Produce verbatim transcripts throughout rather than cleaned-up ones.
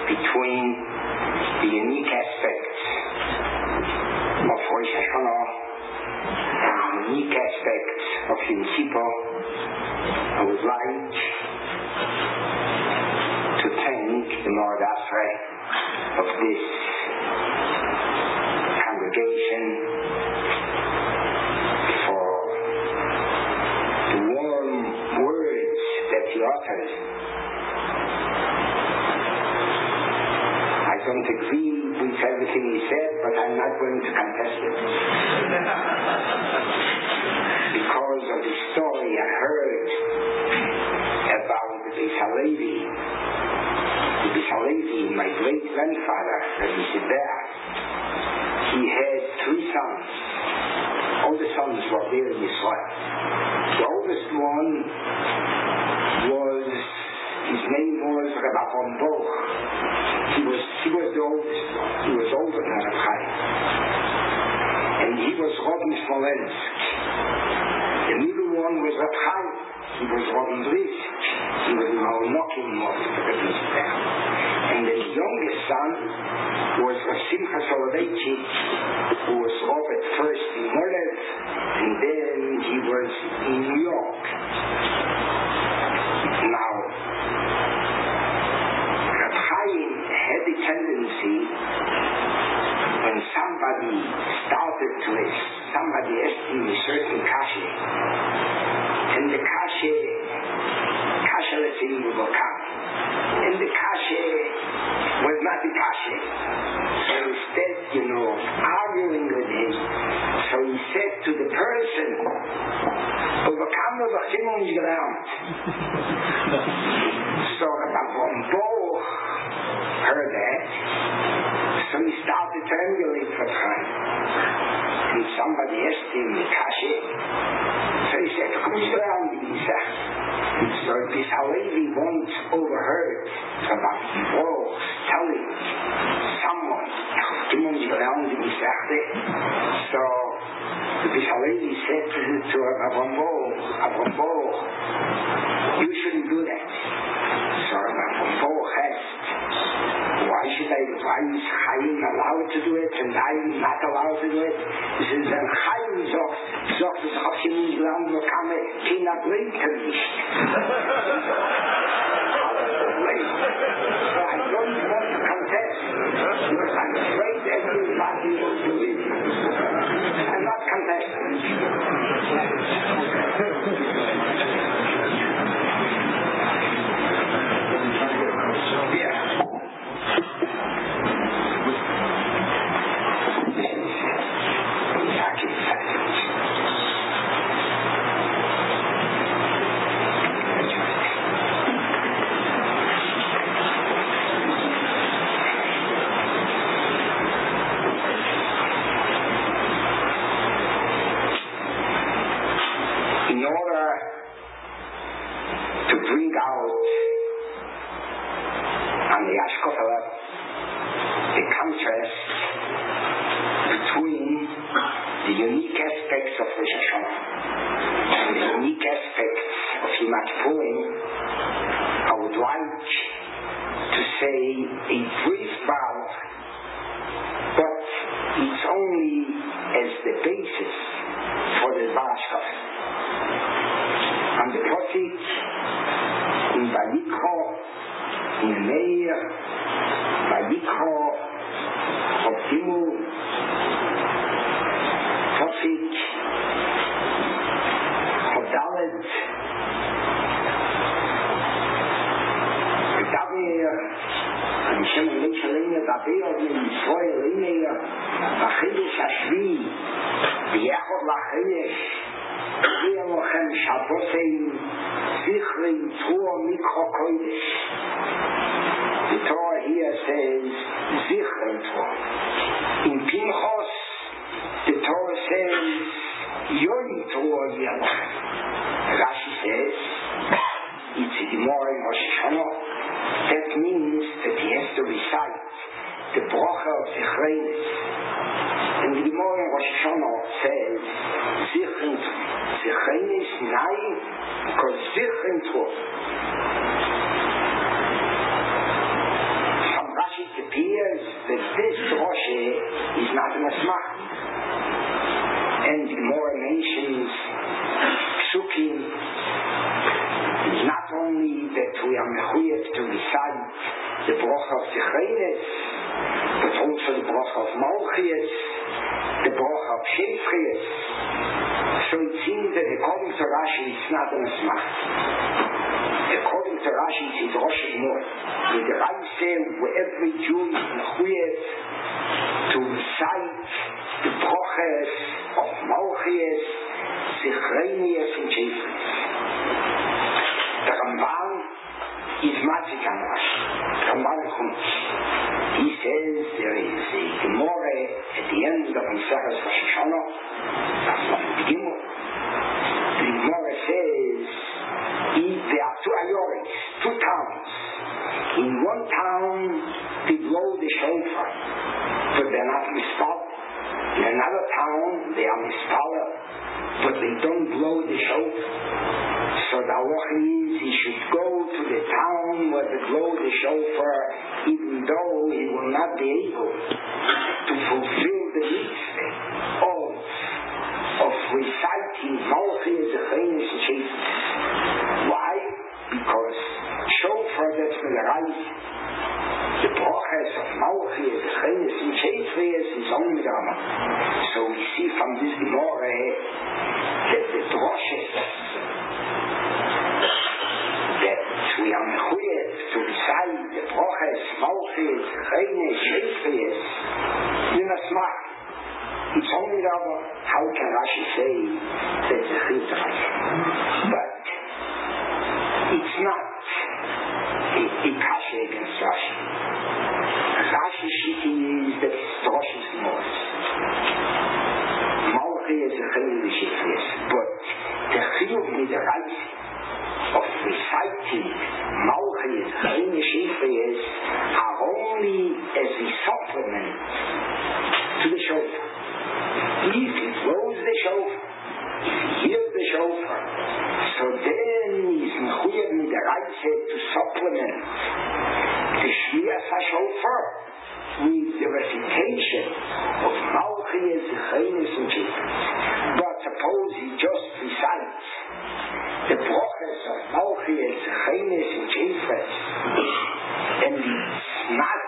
between the unique aspects of Rosh Hashanah and the unique aspects of Yom Kippur, I would like to thank the Lord Ashrei of this congregation for the warm words that he uttered. I don't agree with everything he said, but I'm not going to contest it. Because of the story I heard about the Beis HaLevi. The Beis HaLevi, my great-grandfather, Rabbi Sibera, he had three sons. All the sons were there in Israel. The oldest one was, his name was Rabbi Avram Boch. He was, he was the oldest one. He was older than Reb Chaim. And he was Robin Smolensk. The middle one was Reb Chaim. He was Robin Brisk. He was in our knocking model for the Israel. And the youngest son was Rav Simcha Soloveitchik, who was Rav at first in Molev, and then he was in New York. Now, Reb Chaim had a tendency, when somebody started to ask, somebody asked him a certain kashe, and the kashe, kashe let's say will come, and the kashe was not the kashe. So instead, you know, arguing with him, so he said to the person, overkam lo doch immer nicht gelernt. So Rabbi Avram Boch heard that, so he started to emulate for time. And somebody asked him the kashe, so he said, komm nicht gelernt, wie die sagt. So Beis HaLevi once overheard about Boch telling someone, so the Beis HaLevi said to, to Avram Boch, Avram Boch, you shouldn't do that. So Avram Boch asked, why should I, why is Chaim allowed to do it and I am not allowed to do it? He says, when Chaim sagt, sagt es, hab ich nicht gelernt, wo kann er, keiner bringt nicht. I don't want to contest, because I'm afraid everybody will believe me. I'm not contesting. The Torah here says, Zichron Torah. In Pinchos, the Torah says, Yom Torah Yalach. Rashi says, it's a Gemara in Rosh Hashanah. That means that he has to recite the bracha of Zichrenes. And the Gemara in Rosh Hashanah says, Zichron Zichrenes, nein, because Zichron Torah. the bracha of Zichrenes, but also the bracha of Malchias, the bracha of Shefchias. So it seems that according to Rashi, it's not an asmach. According to Rashi, it's Rosh Hashanah. With the Raise, where every Jew is mechuyev to recite the brachas of Malchias, Zichrenes, and Shefchias. The Ramban is Matzik on Rashi. Ramban comes. He says there is a Gemara at the end of Maseches Rosh Hashanah. That's not the Gemara. The Gemara says there are two ayoris, two towns. In one town they blow the shofar, but they're not mispal. In another town they are mispaler, but they don't blow the shofar. So the halacha is he should go to the town where they blow the shofar, even though he will not be able to fulfill the mitzvah of, of reciting Malchias, Zichrenes, and Shefchias. Why? Because shofar that's the right, the brachas of Malchias, Zichrenes, and Shefchias is only Rama. So we see from this Gemara that the droshes we are mechuyev to recite the brachas, Malchias, Zichrenes, Shefchias in a smach. It's only Rava. How can Rashi say that the chitah? But it's not a, a kasha against Rashi. Rashi shiti is that it's droshes most. Malchias, Zichrenes, Shefchias. But the chiyuv with the right of reciting Malchias, Zichrenes, Shefchias are only as a supplement to the shofar. If he blows the shofar, if he hears the shofar, so then he's mechuyev with the right to supplement the Shmiras HaShofar with the recitation of Malchias, Zichrenes, and Shefchias. But suppose he just recites the brachas of Malchias, Zichrenes, and Shefchias, and it's not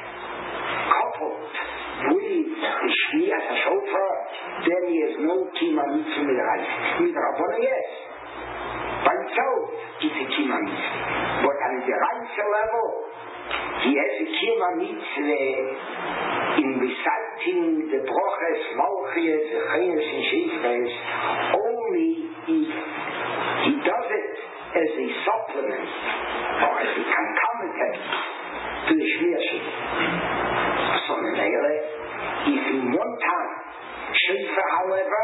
coupled with the Shmiras HaShofar, then he has no kima mitzvah midrash. Midrabona, yes. By himself, it's a kima mitzvah. But on the Raisa level, he has a kima mitzvah in reciting the brachas, Malchias, Zichrenes, and Shefchias only if he does it as a supplement or as a concomitant to the Shmiras HaShofar. So if in one town, Shofar, however,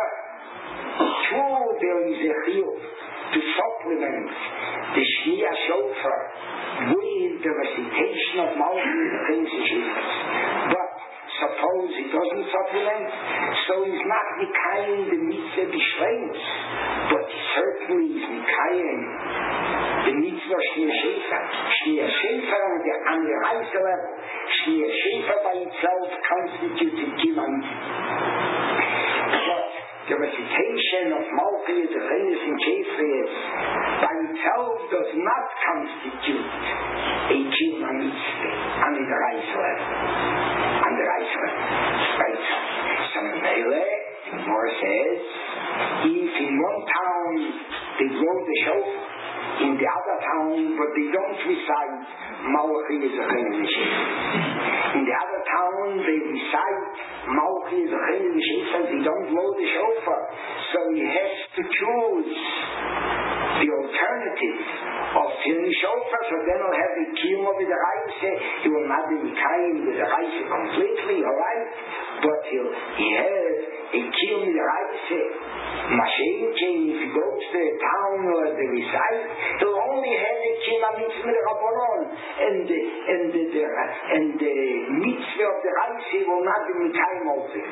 true there is a chiyuv to supplement the Shmiras HaShofar with the recitation of Malchias, Zichrenes, and Shefchias. But suppose he doesn't supplement, so he's not Mikayim the mitzvah b'shleimus, but certainly he's Mikayim the mitzvah Shmiras HaShofar. Shmiras HaShofar on the, on the Raisa level, Shmiras HaShofar by itself constitutes kima mitzvah. But the recitation of Malchias, Zichrenes, and Shefchias by itself does not constitute a kima mitzvah on the Raisa level. On the Raisa level. Right? So Mele, the Gemara says, if in one town they blow the shofar, in the other town, but they don't recite Malchias, Zichrenes, and Shefchias. In the other town, they recite Malchias, Zichrenes, and Shefchias. They don't blow the shofar, so he has to choose the alternative of filling shofar. So then he'll have the kiyum with the Raisa. He will not be Mikayim with the Raisa completely, all right? But he'll he has a kiyum with the Raisa. Mashiach, if he goes to a town where they recite, he'll only have a kima mitzvah with the Rabbanon, and the and the, the and the mitzvah of the Raisa will not be Mikayim over.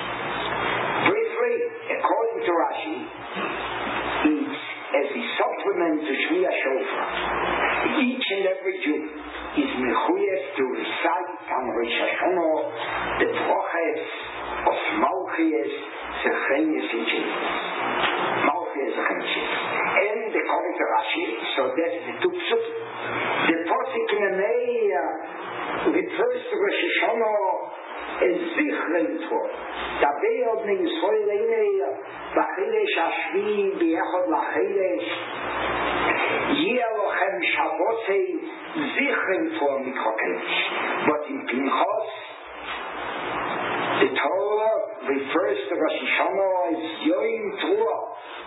Briefly, according to Rashi, it's as a supplement to Shmiras HaShofar. Each and every Jew is mechuyev to recite on Rosh Hashanah the brachas of Malchias, Zichrenes, and Shefchias. Malchias, Zichrenes, and Shefchias. And according to Rashi, so that's the two psukim. The posik in the Meir the first Rosh Hashanah is Zichron Tov. Daber bnei Yisrael einei b'chilesh hashvi b'yechad lachilesh yeh lochem Shabbosei Zichron Tov mikrokedesh. But in Pinchas, the Torah refers to Rosh Hashanah as Yom Teruah.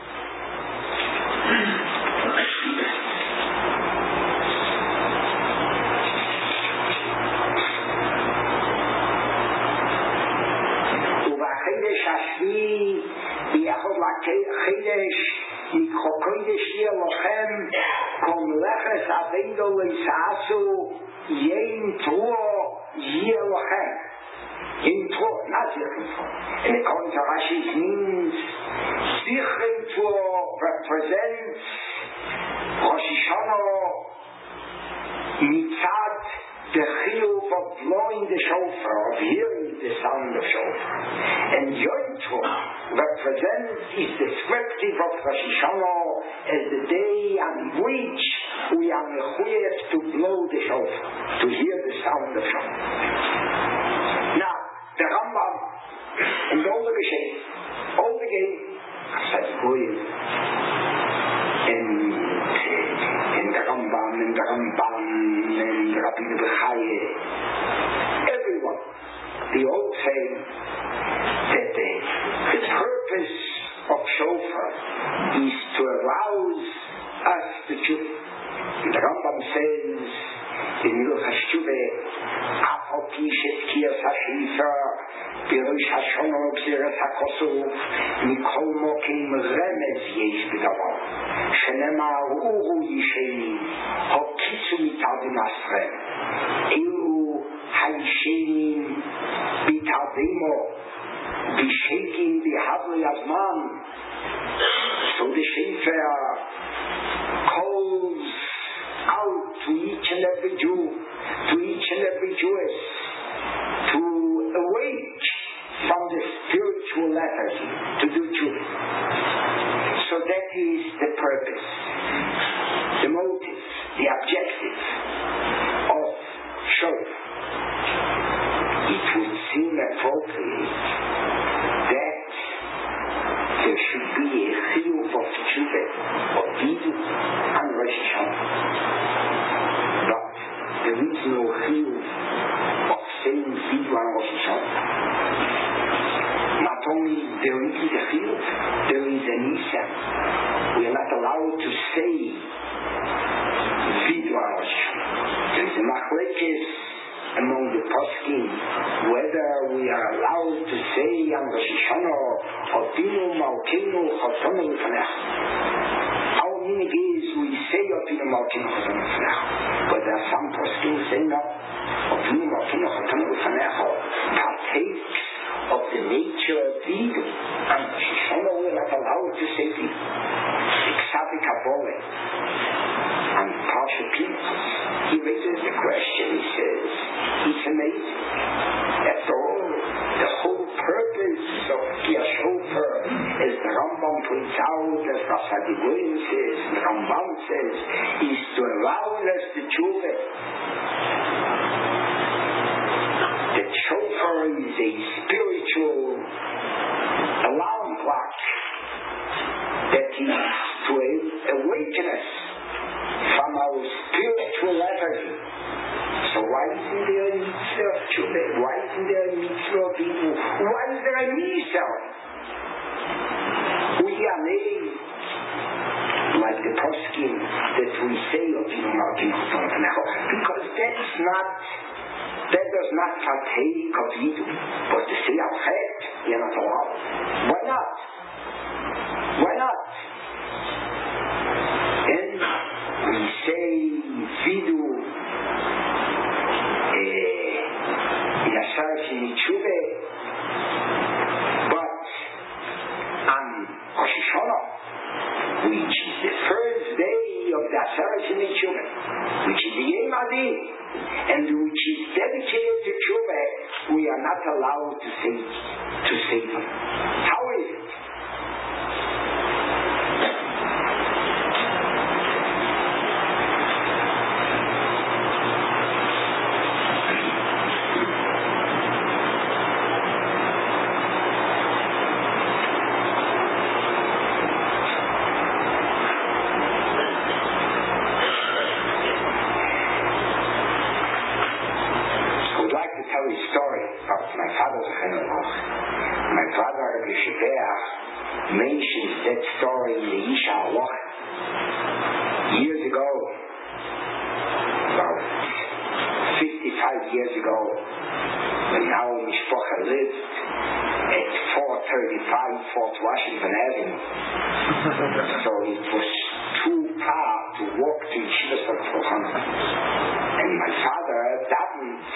Shashvi b'yachod lachilesh mikro kodesh yeh lochem kol meleches aveido leisasu yom teruah yeh lochem. Yom teruah, not Zichron Tov. And according to Rashi, it means Zichron Tov represents Rosh Hashanah mitzad the chiyuv of blowing the shofar, of hearing the sound of shofar. And Yom Tov represents, is descriptive of Rosh Hashanah as the day on which we are mechuyev to blow the shofar, to hear the sound of shofar. Now, the Rambam and all the Rishonim, all the game, says Goyim, and in the Rambam, in the Rambam, and Rabbi Bechaye, everyone, they all say that the, the purpose of shofar is to arouse us to tshuva. The Rambam says in Hilchos Teshuvah, "Af al pi shetkiyas hashifar b'rosh hashanah b'zeres hakosuf mikol mokim remez yesh b'davar shenemar uru yisheni hokitzu mitadin asrem elu hayishenim b'tadimo b'shekin b'havli azman." So the shofar calls out to each and every Jew, to each and every Jewess, to awake from the spiritual lethargy, to do tshuva. So that is the purpose, the motive, the objective of shofar. It would seem appropriate that there should be a chiyuv of tshuva, of vidu, and Rosh Hashanah. But there is no chiyuv of saying vidu and Rosh Hashanah. Not only there is a chiyuv, there is a nisan. We are not allowed to say vidu and Rosh Hashanah. There is a machlekes among the poskim whether we are allowed to say on Rosh Hashanah Otinu Malkeinu Chotonu L'Fanecha. Our meaning is we say Otinu Malkeinu Chotonu L'Fanecha, but there are some poskim say no. Otinu Malkeinu Chotonu L'Fanecha partakes of the nature of Vidu, and Rosh Hashanah we are not allowed to say Vidu. Iksavi Kabole and Parsha Pinchas, he raises the question, he says, it's amazing. After all, the whole purpose of Kriyas Shofar, as the Rambam points out, as Rasadi Goyim says, the Rambam says, is to arouse us to tshuva. The shofar is a spiritual alarm clock that is to awaken us from our spiritual lethargy. So why isn't there a mitzvah of tshuva? Why isn't there a mitzvah of vidu? Why is there a mitzvah? We are made like the poskim that we say Otinu Malkeinu Chotonu L'Fanecha, because that's not, that does not partake of vidu. But to say al chet, you're not allowed. Why not? Why not? And we say vidu Yashar Shini Tshuva, but on Rosh Hashanah, which is the first day of the Yashar Shini Tshuva, which is the Yom Adin, and which is dedicated to Tshuva, we are not allowed to say to say them. How is it? but my father's Chenuch. My father, Yeshiveach, mentions that story in the Isha Haloch. Years ago, about fifty-five years ago, when now Mishpocha lived at four thirty-five Fort Washington Avenue. So it was too far to walk to Yeshivas Baruch. And my father davened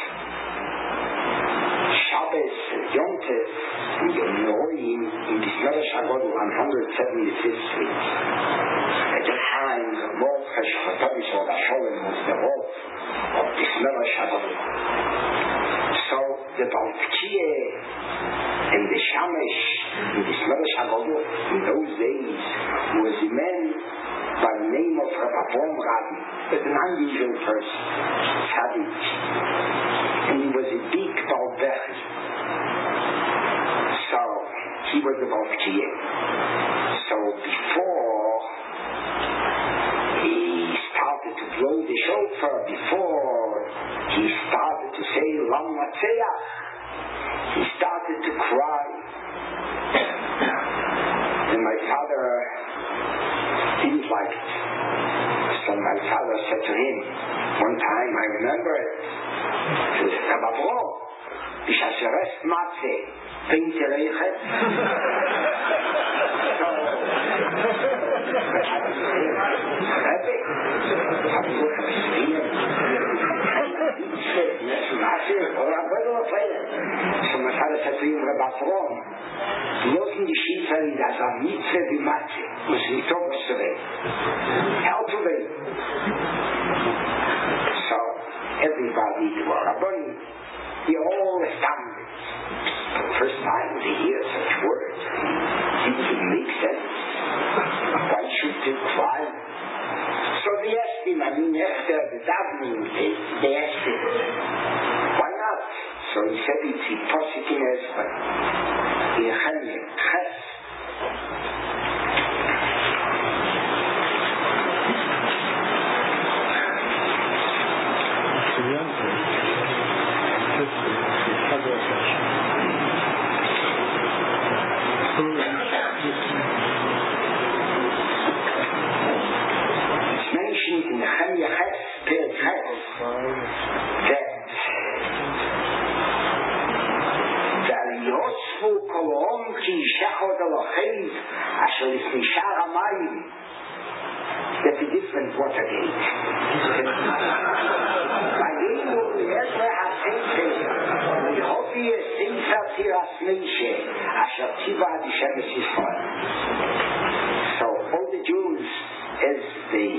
Shabbos and Yom Tov and Yom Noim in this Medrash Haggadah one hundred seventy-fifth Street. At that time, the Lord Cheshachatavish or Sholem was the Lord of this Medrash Haggadah. So the Baltkiye and the Shamesh in this Medrash Haggadah in those days was a man by the name of Rabbi Avram Rabin, but an unusual person, Tzaddik, and he was a big Balbech. So he was the Baltkiye. So before he started to blow the shofar, before he started to say Lam Matzeach, he started to cry. And my father didn't like it. So my father said to him, one time I remember it, he said, Rabbi Avram, B'shasheres Matzeh, Vein Tereichet. So, Rebbe, have you ever seen him? So my father said to him, Rabbi Avram, losen die Schiefer in das Mitzvah wie Matze, muss nicht Thomas zu reden. How to reden. So, everybody were Rabbanim, they all astounded. For the first time they hear such words. It didn't make sense. Why should they cry? So they asked him, I mean, after the davening, they, they asked him, why not? So he said, it's impossible in Ezra. In Chemie, Ches. It's mentioned in Chemie, Ches, Peri Ches, that יוספו כלום כי ישחוד אלוהים אשר לפני שער המים. That's a different water gate. ויהיו לעזרא הספר ויהופיע ספר תירס משה אשר ציווה עד שבט ישראל. So all the Jews, as they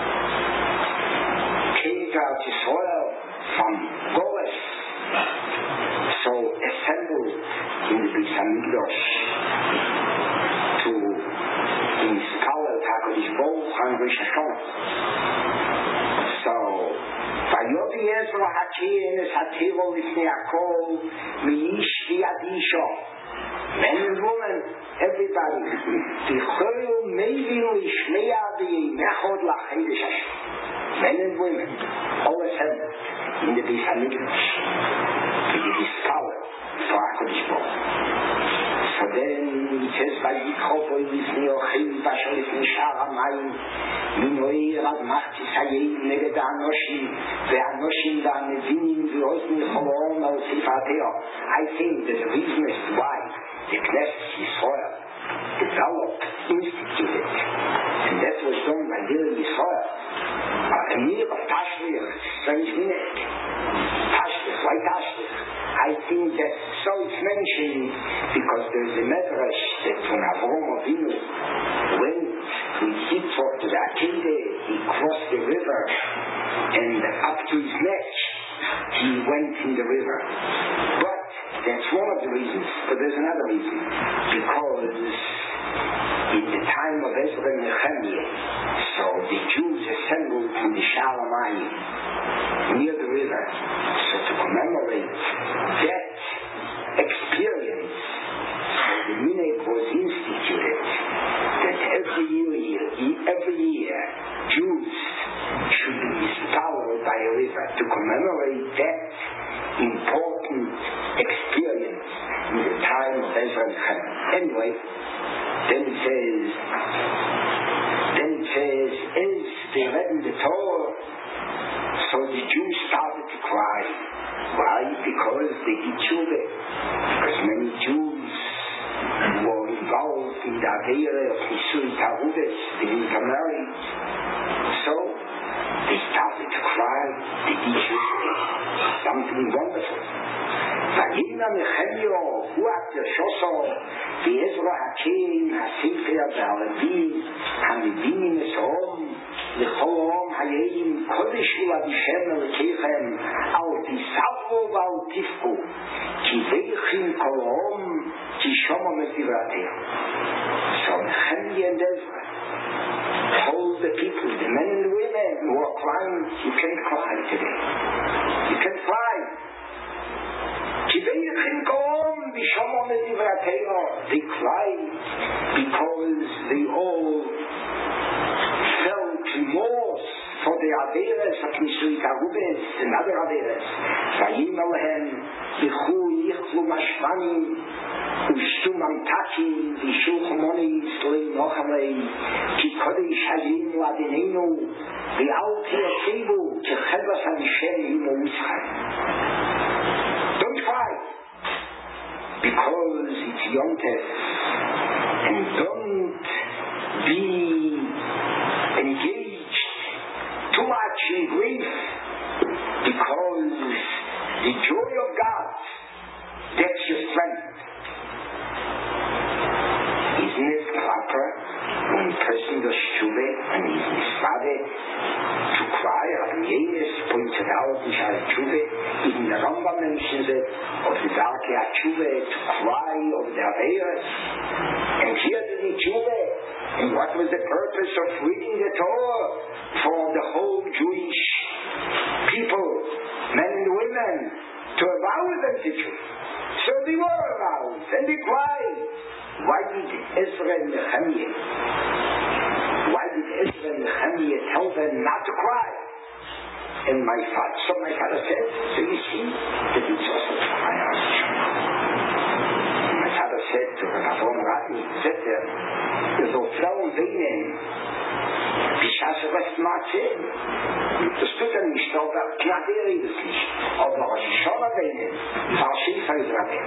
came to Israel from Golis, so assembled in the Beis Hamikdash to install HaKadosh Baruch Hu on Rosh Hashanah. So, Vayodi Ezra Hakein es Hatero Lifnei Hakol Mi'ish v'Yad Isha. Men and women, everybody, Tichoyu Meivin Lishmeya V'Yimechod L'Chodesh Hashem. Men and women, all assembled in the Beis Hamikdash. It is scholar for HaKadosh Baruch Hu. So then it says, Vayikhovoy Lifnei Ochim V'Asher Lifnei Sha'ar HaMayim Minoir Ad Machtis Hayim Neged HaAnoshim VeHaNoshim VeHaNevinim V'Ozni Choloron Al Sefer Torah. I think that the reason is why the Knesset Yisrael developed, instituted, and that was done by Gilad Yisrael. A Mir of Tashlich, strange minute. Tashlich, why Tashlich? I think that so it's mentioned because there is a medrash that when Avram Avinu went with Yitzchak to the Akedah, he crossed the river and up to his neck he went in the river. But that's one of the reasons, but there's another reason. Because in the time of Ezra and Nehemiah, so the Jews assembled in the Sha'ar HaMayim near the river. So to commemorate that experience, the minhag was instituted that every year, every year, Jews should be followed by a river to commemorate that important experience. anyway. Then it says, then it says, as they read in the Torah, so the Jews started to cry. Why? Because they did tshuva. Because many Jews were involved in the Aveira of Nisui Tarubes, they didn't get married. So they started to cry. They did tshuva. Something wonderful. Vayina Nehemia, who after Shoso, the Ezra Hakim, Hasifia, the Alevi, Hamidim Esom, the Cholom Hayim, Kodesh Uladishem Elekechem, Al Tisavro Val Tifku, Ki Veichin Kolom, Ki Shomo Mesivatea. So Nehemia and Ezra told the people, the men and the women who are crying, you can't cry today. You can't cry. They cried because they all felt remorse for the Averas of Nisui Tarubes and other Averas. Vayim Alehem Yichu Yichlu Mashvanim Ushtu Mamtakim Vishu Chomonis Lei Nochalei Ki Kodesh Hazim Ladinenu V'alti Yasivu Kechevas HaMishem Yimo Yitzchak. Don't cry, because it's Yom Tov, and don't be engaged too much in grief, because the joy of God, that's your strength. Isn't it proper when a person does tshuva and he's misfaded to cry? Rabbi Yenes pointed out in Shara Tshuva, even the Rambam mentions it, of the Darkei Tshuva, to cry over the Averas. And here did he tshuva. And what was the purpose of reading the Torah? For the whole Jewish people, men and women, to allow them to tshuva. So they were allowed, and they cried. Why did Ezra and Nehemiah, why did Ezra and Nehemiah tell them not to cry? And my father, so my father said, so you see, that it's also to cry out. My father said to Rabbi Rati, said there, there's no Frauen weinen, die Schasse was machen. Das tut er nicht, aber klar wäre es nicht. Aber was ich schon weinen, war Schiefer Israel.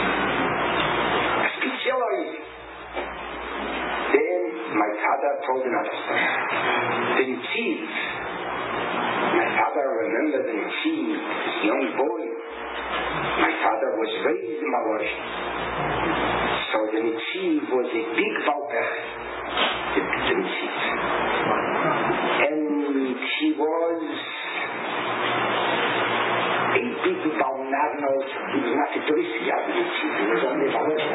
Then my father told another story. The Netziv, my father remembered the Netziv, this young boy. My father was raised in Maloshe. So the Netziv was a big Valper, the, the Netziv. And he was a big Valnagno. He was not a tourist, he was only Valoshe.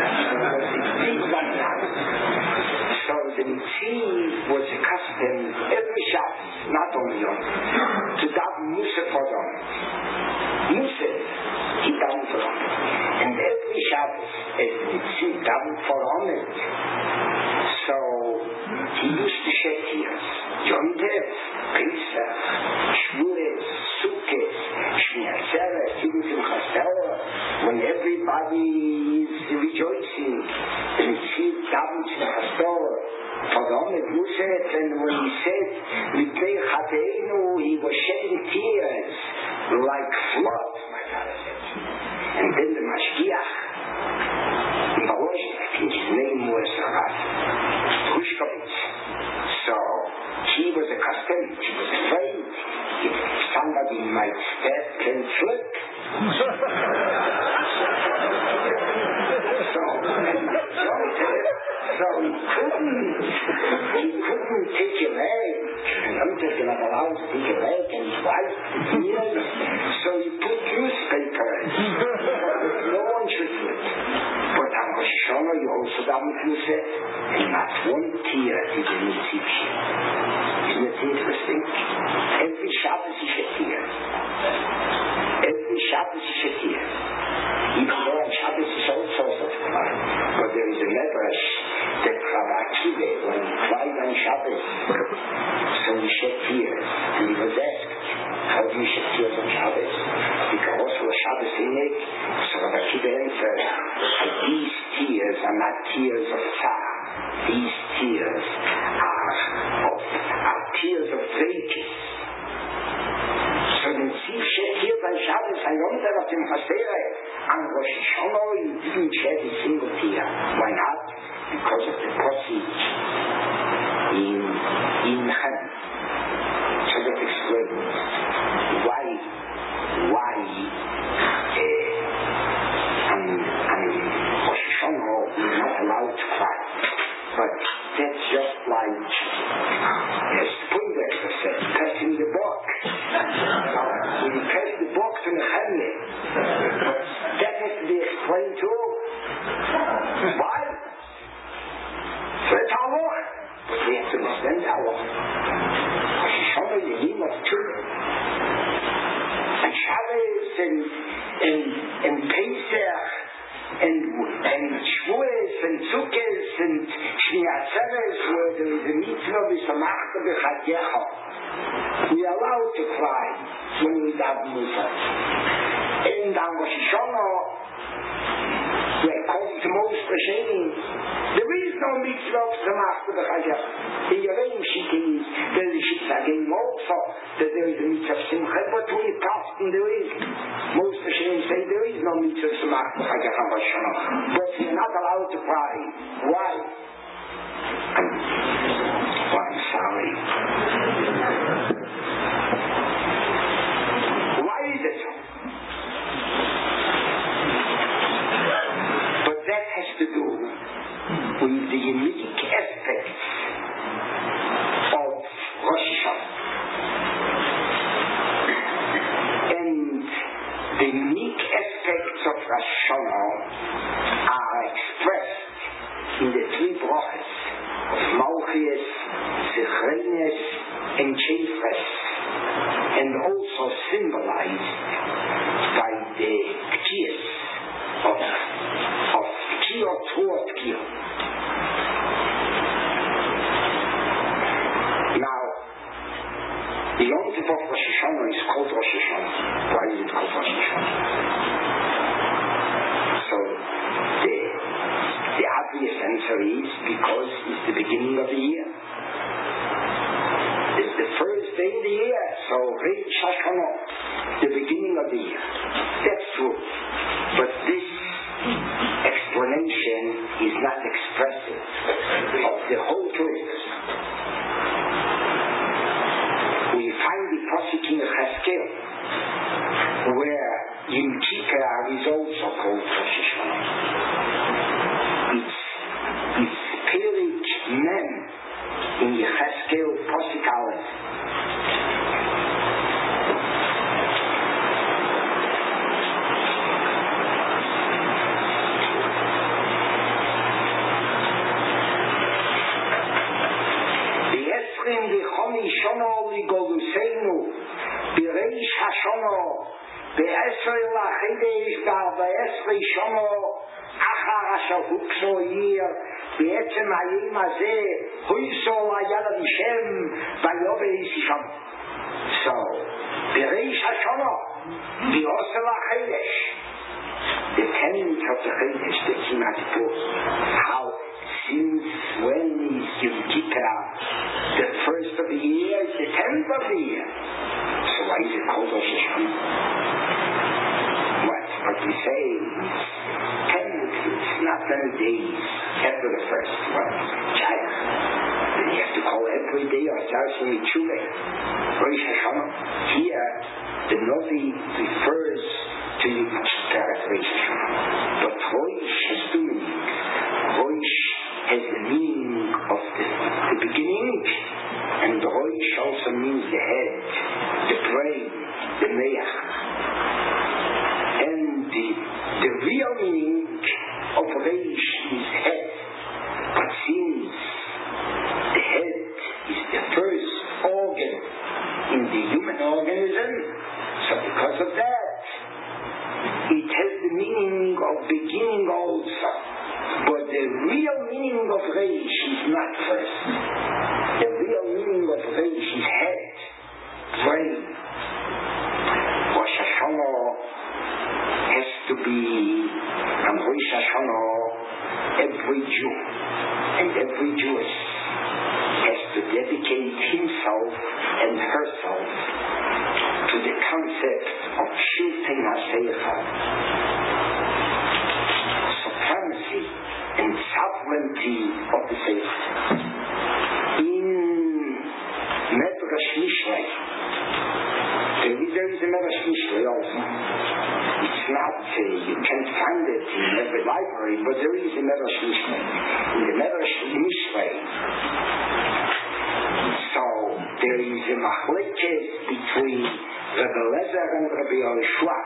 So the Netziv was accustomed every Shabbos, not only on, to daven Musa for them. Musa, he davened for them. And every Shabbos, as the Netziv davened for Omed, so he used to shed tears. Yom Tov, Pesach, Shvuos, Sukkot, Shmini Atzeres, even Simchas Torah, when everybody is rejoicing, the Netziv davened Simchas Torah for the Omed Muset, and when he said, Mipnei Chateinu, he was shedding tears like flood, my father said. And then the Mashgiach, in Balozhin, I think his name was Rav Grushkovitz. So he was accustomed, he was afraid if somebody might step and slip. so, so he couldn't, he couldn't take a leg. And I'm just not allowed to take a leg, and his wife tears. So he put newspapers. No one should slip. But on Rosh Hashanah, you also daven Musa, and not one tear did the Netziv shed. Isn't it interesting? Every Shabbos he shed tears. Every Shabbos he shed tears. Even though on Shabbos is also such a cry. But there is a medrash that Rabbi Akiva, when he cried on Shabbos, so he shed tears. And he was asked, how do you shed tears on Shabbos? Because for Shabbos Enig, so Rabbi His answer, these tears are not tears of tzar. These tears are, of, are tears of wages. So den Ziv shed hier bei Shabbos Hayomter auf dem Hasere an Rosh Hashanah, he didn't shed a single tear. Why not? Because of the proceeds in, in heaven. So that explains why, why uh, on, on Rosh Hashanah we're not allowed to cry. But that's just like a spoon exercise, passing the book. When you pass the book to the Chemle, that has to be explained too. Why? So it's our law. But we have to understand our law. Rosh Hashanah, the name of children. And Shabbos and, and, and Pesach and, and Shavuos and Sukkot and Shni Atzeres, where there is a mitzvah v'samachta b'chayecha. We are allowed to cry when we daven Musaf. And on Rosh Hashanah, where according to most Rishonim, there is no mitzvah v'samachta b'chayecha. The Yereim Shittim, there is again also that there is a mitzvah of Simcha, but when it comes, there is. Most Rishonim say there is no mitzvah v'samachta b'chayecha on Rosh Hashanah. But we are not allowed to cry. Why? Oh, I'm sorry. Why is it so? But that has to do with the unique aspects of Rosh Hashanah. And the unique aspects of Rosh Hashanah are expressed in the three brachas of Malchus, Zichrenes, and Shefres, and also symbolized by the Ktiyas of, of Ktiyah toward Ktiyah. Now, the Yom Tov of Rosh Hashanah is called Rosh Hashanah. Why is it called Rosh Hashanah? So, the The obvious answer is because it's the beginning of the year. It's the first day in the year, so Rosh Hashanah, the beginning of the year. That's true. But this explanation is not expressive of the whole truth. We find the prosecuting Cheskel, where Yom Kippur is also called Rosh Hashanah. It's, it's Perik Mem in Yecheskel Posik Aleph. V'esrim v'chomi shono ligolusenu b'reish hashono b'esrei lachidesh b'arva'esrei shono אחר אשר הוקסו עיר בעצם היום הזה הויסו היה לבישם ויובס שם. So, בריש השנה ועושה לחדש the tenant of the Chodesh, the Kimat, how since when is Yom Kippur the first of the year is the tenth of the year. So why is it called Rosh Hashanah? What? What we say is ten, it's not many days after the first. Well, China. Then you have to call every day of Zarsim Mitzvah Rosh Hashanah. Here, the Novi refers to Yom Kippur as Rosh Hashanah. But Rosh has two meanings. Rosh has the meaning of the, the beginning, and Rosh also means the head, the brain, the meach. And the, the real meaning of Rosh is head. But since the head is the first organ in the human organism, so because of that, it has the meaning of beginning also. But the real meaning of Rosh is not first. The real meaning of Rosh is head, brain. Rosh Hashanah has to be Rosh Hashanah, every Jew and every Jewess has to dedicate himself and herself to the concept of Shiltei HaSeichel, supremacy and sovereignty of the Seichel. In Medrash Mishlei, there is a Medrash Mishlei also. It's not, uh, you can't find it in every library, but there is a Medrash Mishlei. In the Medrash Mishlei, so there is a machlekes between Rabbi Eliezer and Rabbi Yehoshua.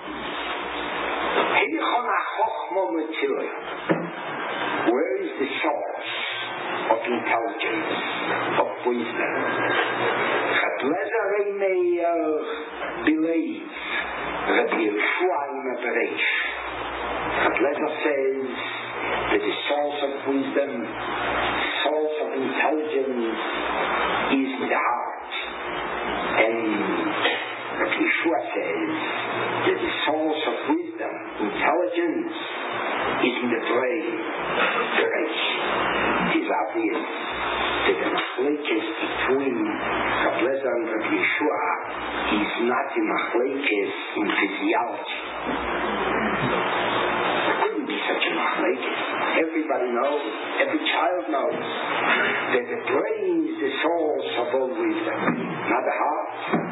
Heichon hachochma metiloi. Where is the source of intelligence, of wisdom? Rabbi Eliezer Reimeir believes Rabbi Yehoshua in a Bereish. Rabbi Eliezer says that the source of wisdom, the source of intelligence is in the heart. And Rabbi Yehoshua says that the source of wisdom, intelligence, is in the brain, the Reish. It is obvious that the machlekes between Rabbi Eliezer and Rabbi Yehoshua is not a machlekes in physiology. There couldn't be such a machlekes. Everybody knows, every child knows, that the brain is the source of all wisdom, not the heart.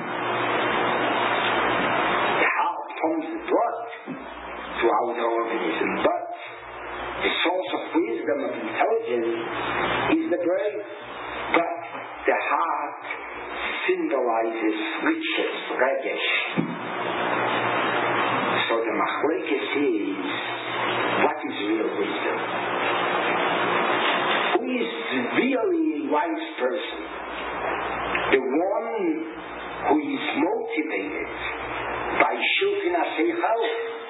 The heart pumps the blood throughout the organism, but the source of wisdom, of intelligence, is the brain. But the heart symbolizes riches, regesh. So the machlekes is, what is real wisdom? Who is really a wise person? The one who is motivated by Shiltei HaSeichel.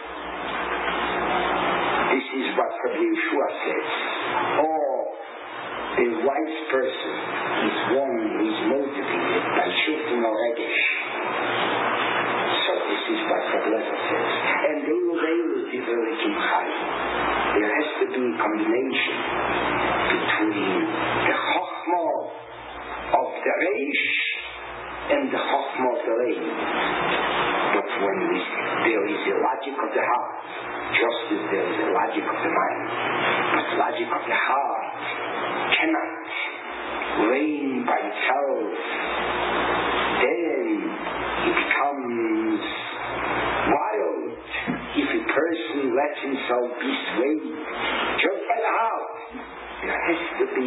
This is what Rabbi Yehoshua says. Or a wise person is one who is motivated by Shiltei HaRegesh. So this is what Rabbi Eliezer says. And they will be able to develop in Chai. There has to be a combination between the Chochmah of the Reish and the Chochmah of the Leib. But when we, there is a logic of the heart, just as there is a logic of the mind, but logic of the heart cannot reign by itself, then it becomes wild if a person lets himself be swayed just by the heart. There has to be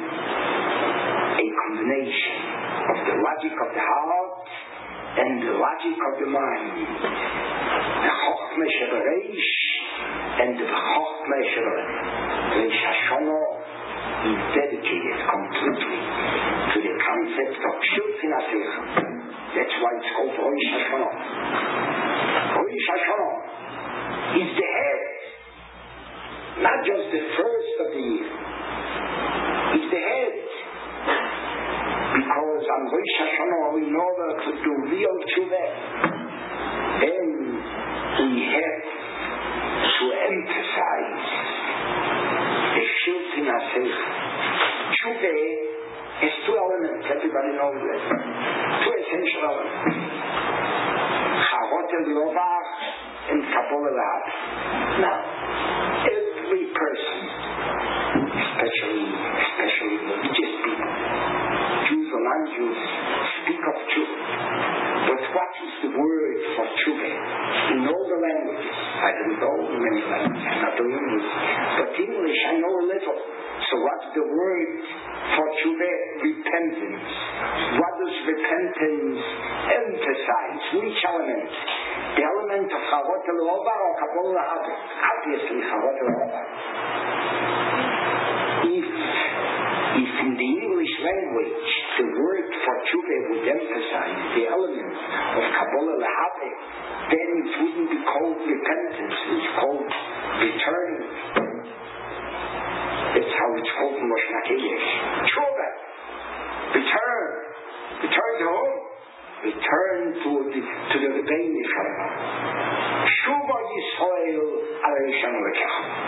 a combination of the logic of the heart and the logic of the mind. The Chochmah shel Reish and the Chochmah shel Rosh Hashanah is dedicated completely to the concept of Shiltei HaSeichel. That's why it's called Rosh Hashanah. Rosh Hashanah is the head, not just the first of the year. It's the head. Because on Rosh Hashanah, in order to do real tshuva, then we have to emphasize the Shiltei HaSeichel. Tshuva has two elements, everybody knows that. Two essential elements. Charot Eliovar and Kabbalah Lahab. Now, every person, especially, especially religious people, Jews or non-Jews, speak of tshuva. But what is the word for tshuva? In all the languages, I don't know many languages, I'm not doing English, but English I know a little. So what's the word for tshuva? Repentance. What does repentance emphasize? Which element? The element of Charot Eliovar or Kabbalah Lahab? Obviously Charot Eliovar. If If in the English language the word for tshuva would emphasize the element of Kabbalah Lahab, then it wouldn't be called repentance, it's called returning. That's how it's called in Rosh Hashanah. Tshuva, return, return to home, return to the to the Rebbeinu Shalom. Shuva Yisrael Alei Shalom Lekech.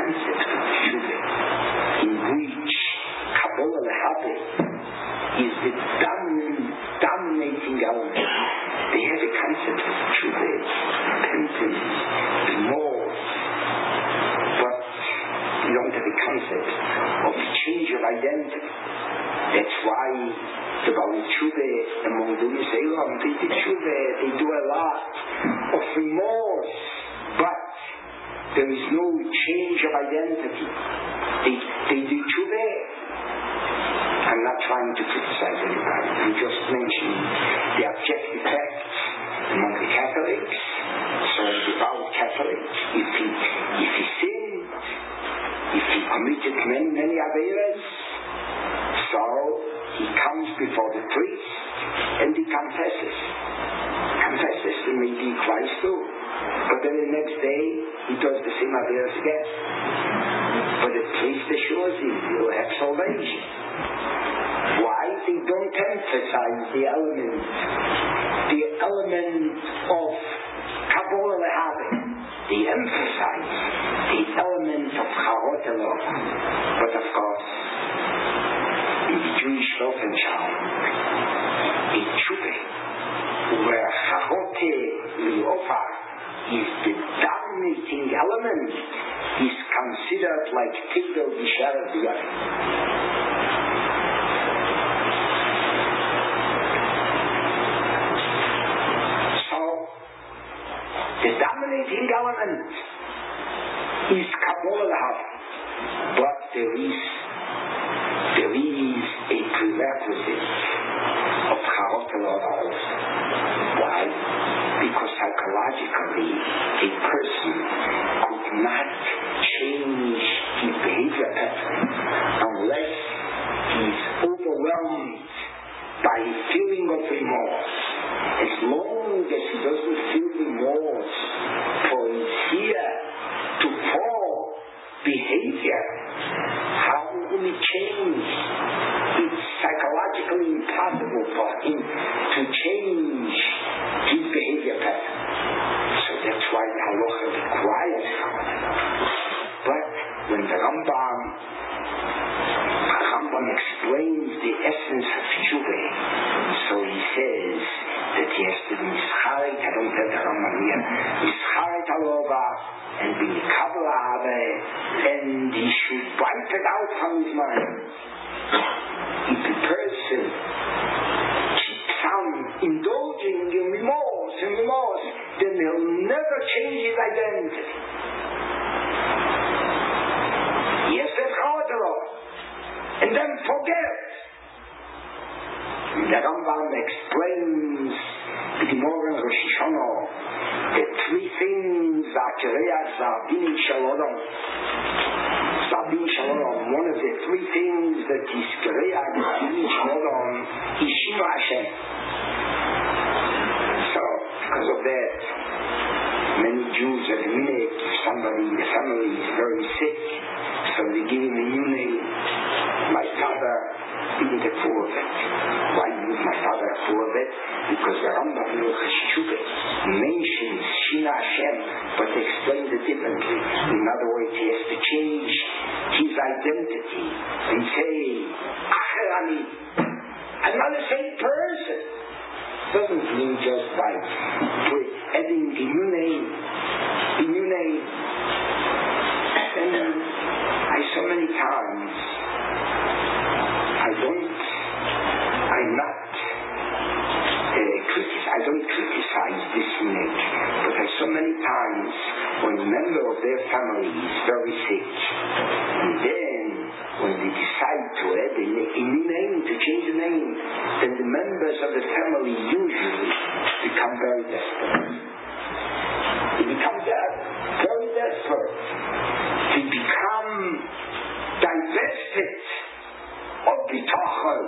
concept of tshuva, in which Kabbalah Lehabit is the dominant, dominating element. They have a concept of tshuva, repentance, remorse, but they don't have a concept of change of identity. That's why the Baalei Tshuva among the Yisraelim, they do tshuva, they do a lot of remorse, but there is no change of identity. They, they do tshuva. I'm not trying to criticize anybody. I'm just mentioning the objective facts among the Catholics. So the devout Catholic, if he, if he sinned, if he committed many, many averas, so he comes before the priest and he confesses. Confesses and maybe he cries too. But then the next day he does the same averas again. But the priest assures him he'll have salvation. Why? They don't emphasize the element, the element of Kabbalah Lehabit. They emphasize the element of Charot Eloka. But of course, in the Jewish Weltanschauung, in tshuva, where Charot Eloka is the dominating element, is considered like Tigdal B'Sharat B'Yad. The dominating element is Kabbalah Lehabit, but there is there is a prerequisite of Charot Eloka also. Why? Because psychologically a person could not change his behavior pattern unless he is overwhelmed by a feeling of remorse. As long as he doesn't feel remorse for his fear to fall behavior, how will he change? It's psychologically impossible for him to change his behavior pattern. So that's why the halacha requires Charot. But when the Rambam Rambam explains the essence of tshuva, so he says that he has to be mischarit, I don't have the Rambam here, mischarit alova, and be Kabbalah habe, and he should wipe it out from his mind. If a person keeps on indulging in remorse and remorse, then he'll never change his identity. Yes, it's hard, and then forget. The Rambam explains the Gemara in Rosh Hashanah the three things are Kireas Zabin Shalom. Zabin Shalom, one of the three things that is Kireas Zabin Shalom is Shema Hashem. So, because of that, many Jews have a minute if somebody in the family is very sick, so they give him a new name. My father didn't approve of it. Why did my father approve of it? Because the Rambam in Cheshuvah mentions Shema Hashem, but explains it differently. In other words, he has to change his identity and say, Acher Ani, I'm not the same person. Doesn't mean just by adding a new name, a new name. And I so many times I don't, I'm not uh, criticize, I don't criticize this image, but I so many times when a member of their family is very sick, and then when they decide to add a, a new name, to change the name, then the members of the family usually become very desperate. They become very desperate. They become divested of bitachon.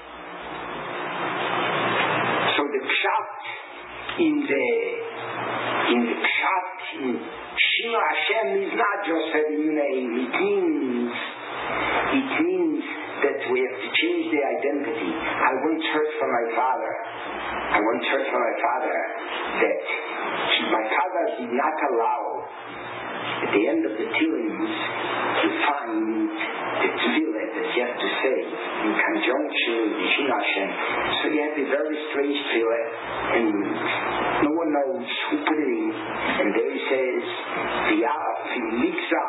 So the pshat in the in the pshat in Shema Hashem is not just a new name. It means it means that we have to change the identity. I once heard from my father. I once heard from my father that he, my father did not allow At the end of the tillings, you find the tefillah that you have to say in conjunction with the Shin Hashem. So you have a very strange tefillah, and no one knows who put it in. And there he says, V'yaf in Miksa.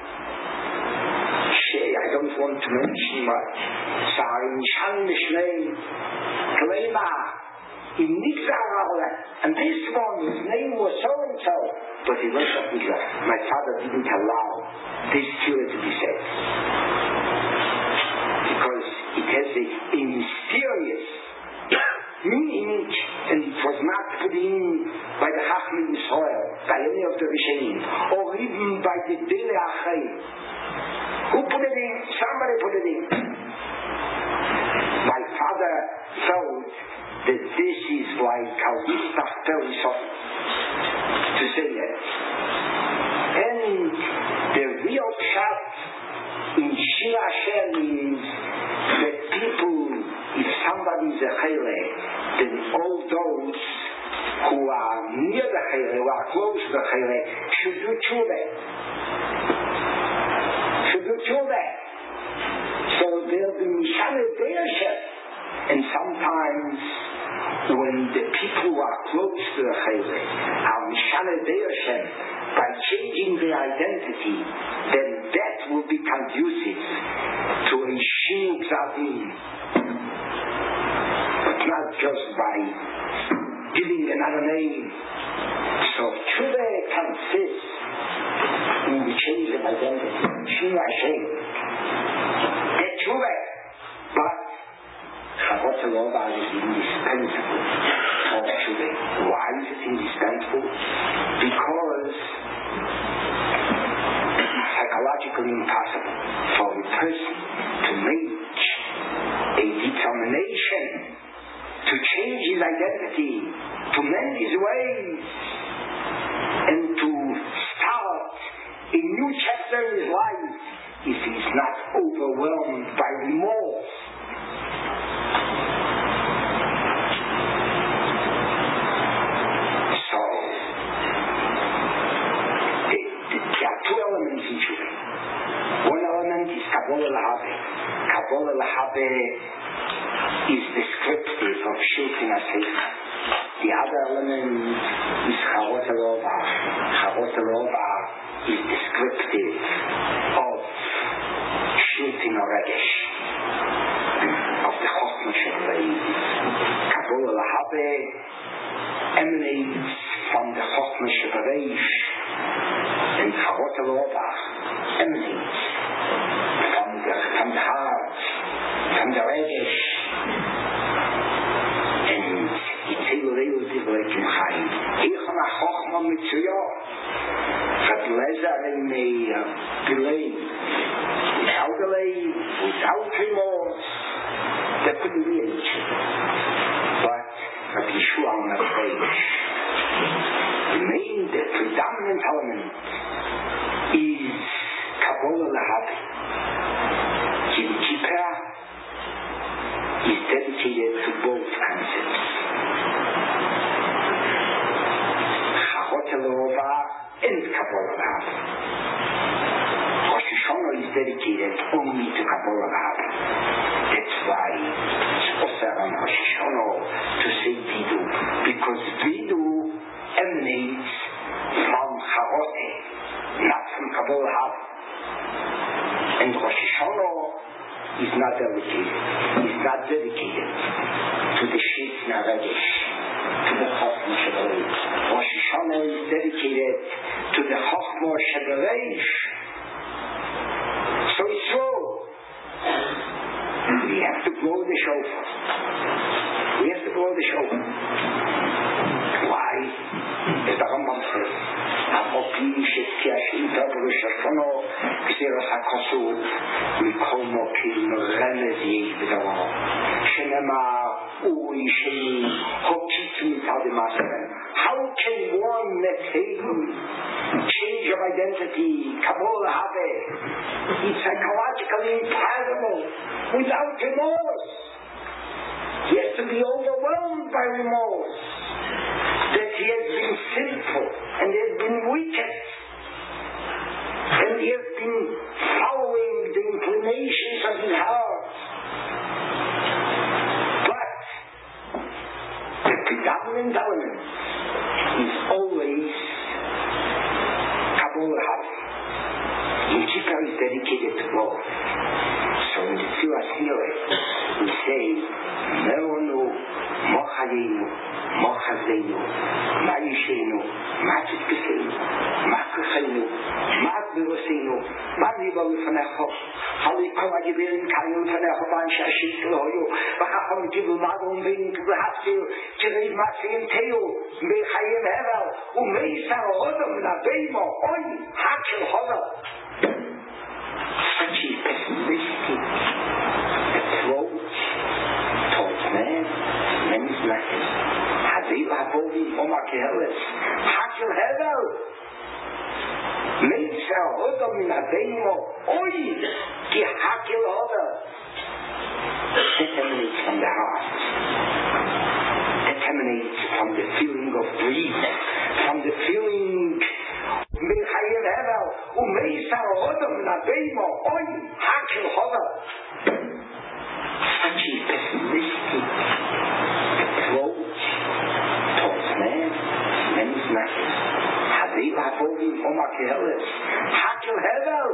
I don't want to mention much. Sa'in Shan Mishnei Klema in Nixar, and this one, his name was so and so, but he was not Nixar. My father didn't allow this tefillah to be said because it has a, a mysterious meaning, and it was not put in by the Chachmei Yisrael, by any of the Rishonim, or even by the Dele Achayim. Who put it in? Somebody put it in. My father felt that this is like how we start telling something to say that. And the real shot in Shin Hashem is that people, if somebody is a chayre, then all those who are near the chayre, who are close to the chayre, should do tshuva. Should do tshuva. So there'll be Mishane Deishet. And sometimes when the people who are close to the chayre are Mishane Deishet by changing their identity, then that will be conducive to a Shinuk Zavim. But not just by giving another name. So tshuva consists in the change of identity. Shinuk Hashem. That tshuva. But Chavot Elova is indispensable for tshuva. Why is it indispensable? Because it's psychologically impossible for a person to make a determination to change his identity, to mend his ways, and to start a new chapter in his life if he's not overwhelmed by remorse. So, the, the, there are two elements in tshuva. One element is Kabbalah Lahabe. Kabbalah Lahabe is descriptive of Shilkin HaSeicha. The other element is Chavot Elova. Chavot Elova is descriptive of Shilkin HaRegesh, of the Chochmah Shebeleis. Kabbalah Lahabe emanates from the Chochmah Shebeleis, and Chavot Elova emanates from the, from the heart, from the Regesh. And Yitzhak Leilu Divrei Kimchaim. Hichon HaChochmah Mitzuyah. Lezer and Meir, delay, without delay, without remorse, there couldn't be any change. But Rabbi Yeshua on the page, the main, the predominant element is Kabbalah Lahabe. Yom Kippur is dedicated to both concepts. Chavot Elova and Kabbalah Lahabe. Rosh Hashanah is dedicated only to Kabbalah Lahabe. That's why it's also on Rosh Hashanah to say Vidu, because Vidu emanates from Charote, not from Kabbalah Lahabe. And Rosh Hashanah is not dedicated, is not dedicated to the Shilkin HaRegesh, to the Chochmah Shebeleis. Rosh Hashanah is dedicated to the Chochmah Shebeleis. So it's true. We have to blow the shofar. We have to blow the shofar. Why? As the Rambam says, Amopi Shetiashim Rosh Hashanah Gzeras HaKosuf Mikol Mokim Remez Yesh B'Davaro Shenema Uri Sheni Hokitz Mitzad Masem. How can one attain change of identity? Kabbalah Lahabe. It's psychologically impossible without remorse. He has to be overwhelmed by remorse that he has been sinful and he has been wicked. is always Kabbalah Havi. In Kippur is dedicated to both. So in the Tfilas Nireh, we say, Me'onu, Mochayenu, Mochazenu, Ma'yishenu, Ma'tzidkesenu, Ma'kechenu, Ma'admirosenu, Ma'riba Lefanecho, Hali Kol HaGiberim Kayu Lefanecho, Ba'anshi Ashit Kelohoyu, V'chacham Gibel Madon Vein Kiblahatzir, Kireid Matzim Teo, Mechayim Hevel, Umeisar Hodom Nabeimo, Oy, Hakel Hodom. Such is pessimistic approach towards man, men's life. Hadil Habovi Omar Keheles, Hakel Hevel, Meisar Hodom Nabeimo, Oy, Ki Hakel Hodom. That emanates from the heart. That emanates from the feeling of grief, from the feeling Mechayim Hevel, Umeisar Hodom Nabeimo, Oy, Hakel Hodom. Such a pessimistic approach towards man, men's life. Hadil Habovi Omar Keheles, Hakel Hevel,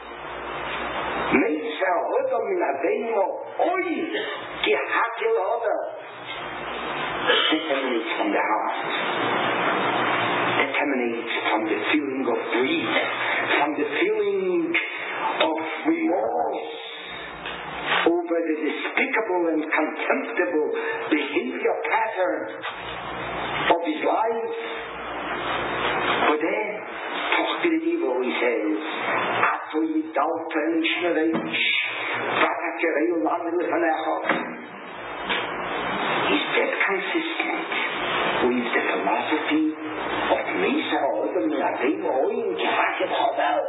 Meisar Hodom Nabeimo, Oy, Ki Hakel Hodom. That emanates from the heart. That emanates from the feeling of grief, from the feeling of remorse over the despicable and contemptible behavior pattern of his life. But then, Tochteredivo, he says, Ato Yidalta Nishmereish, Vatakereu Lamil Lefanecho. Is that consistent with the philosophy of Meisar Hodom Nabeimo, Oy, Ki Hakel Hodom?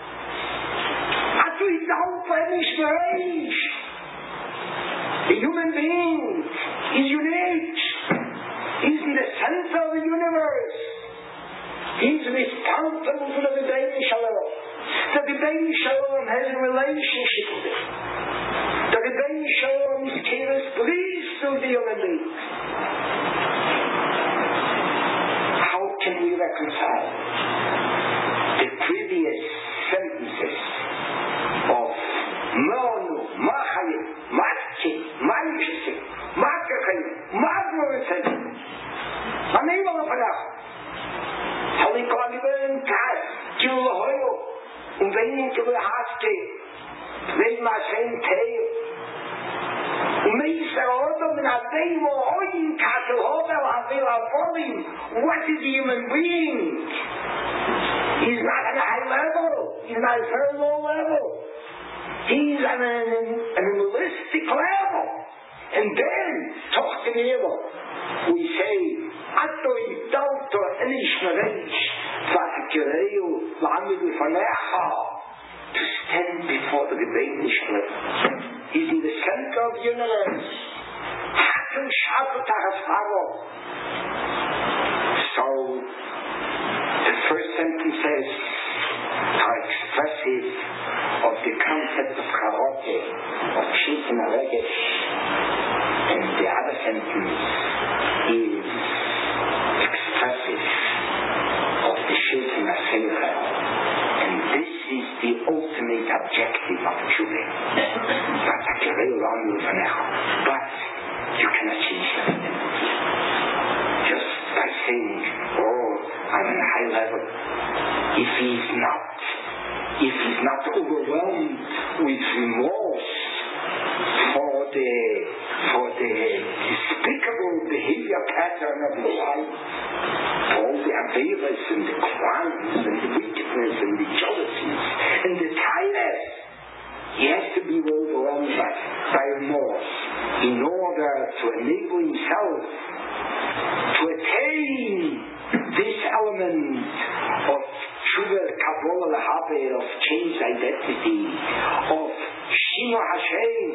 Ato Yidalta Nishmereish. The human being is unique. He's in the center of the universe. He's responsible for the Rebbeinu Shalom. The Rebbeinu Shalom has a relationship with him. The Rebbeinu Shalom is Keres Bris through the human being. How can we reconcile the previous sentences of Me'onu, Ma'chayim, Ma'tzim, Ma'yishim, Ma'kechayim, Ma'admirosenu, Ma'riba Lefanecho, Hali Kol HaGiberim Kelohoyu, Uvein Kiblahatzir, Kireid Matzim Teo, Umeisar Hodom Nabeimo, Oy, Hakel Hodom, Hadil Habovi. What is a human being? He's not at a high level. He's not at a very low level. He's on an animalistic level. And then, Tochteredivo, we say, Ato Yidalta Nishmereish, Vatakereu Lamil Lefanecho, to stand before the Rebbeinu Shalom. He's in the center of the universe. Hakel Shabbat HaHasfaro. So, the first sentence says, are expressive of the concept of Charote, of Shilton HaRegesh. And the other sentence is expressive of the Shilton HaSeichel. And this is the ultimate objective of Tshuva. But you cannot change that just by saying, oh, I'm on a high level. If he's not, if he's not overwhelmed with remorse for the for the despicable behavior pattern of his life, all the averas and the crimes and the wickedness and the jealousies and the tiredness, he has to be overwhelmed by, by remorse in order to enable himself to attain this element of Tshuva, Kabbalah Lahabe, of changed identity, of Shino Hashem.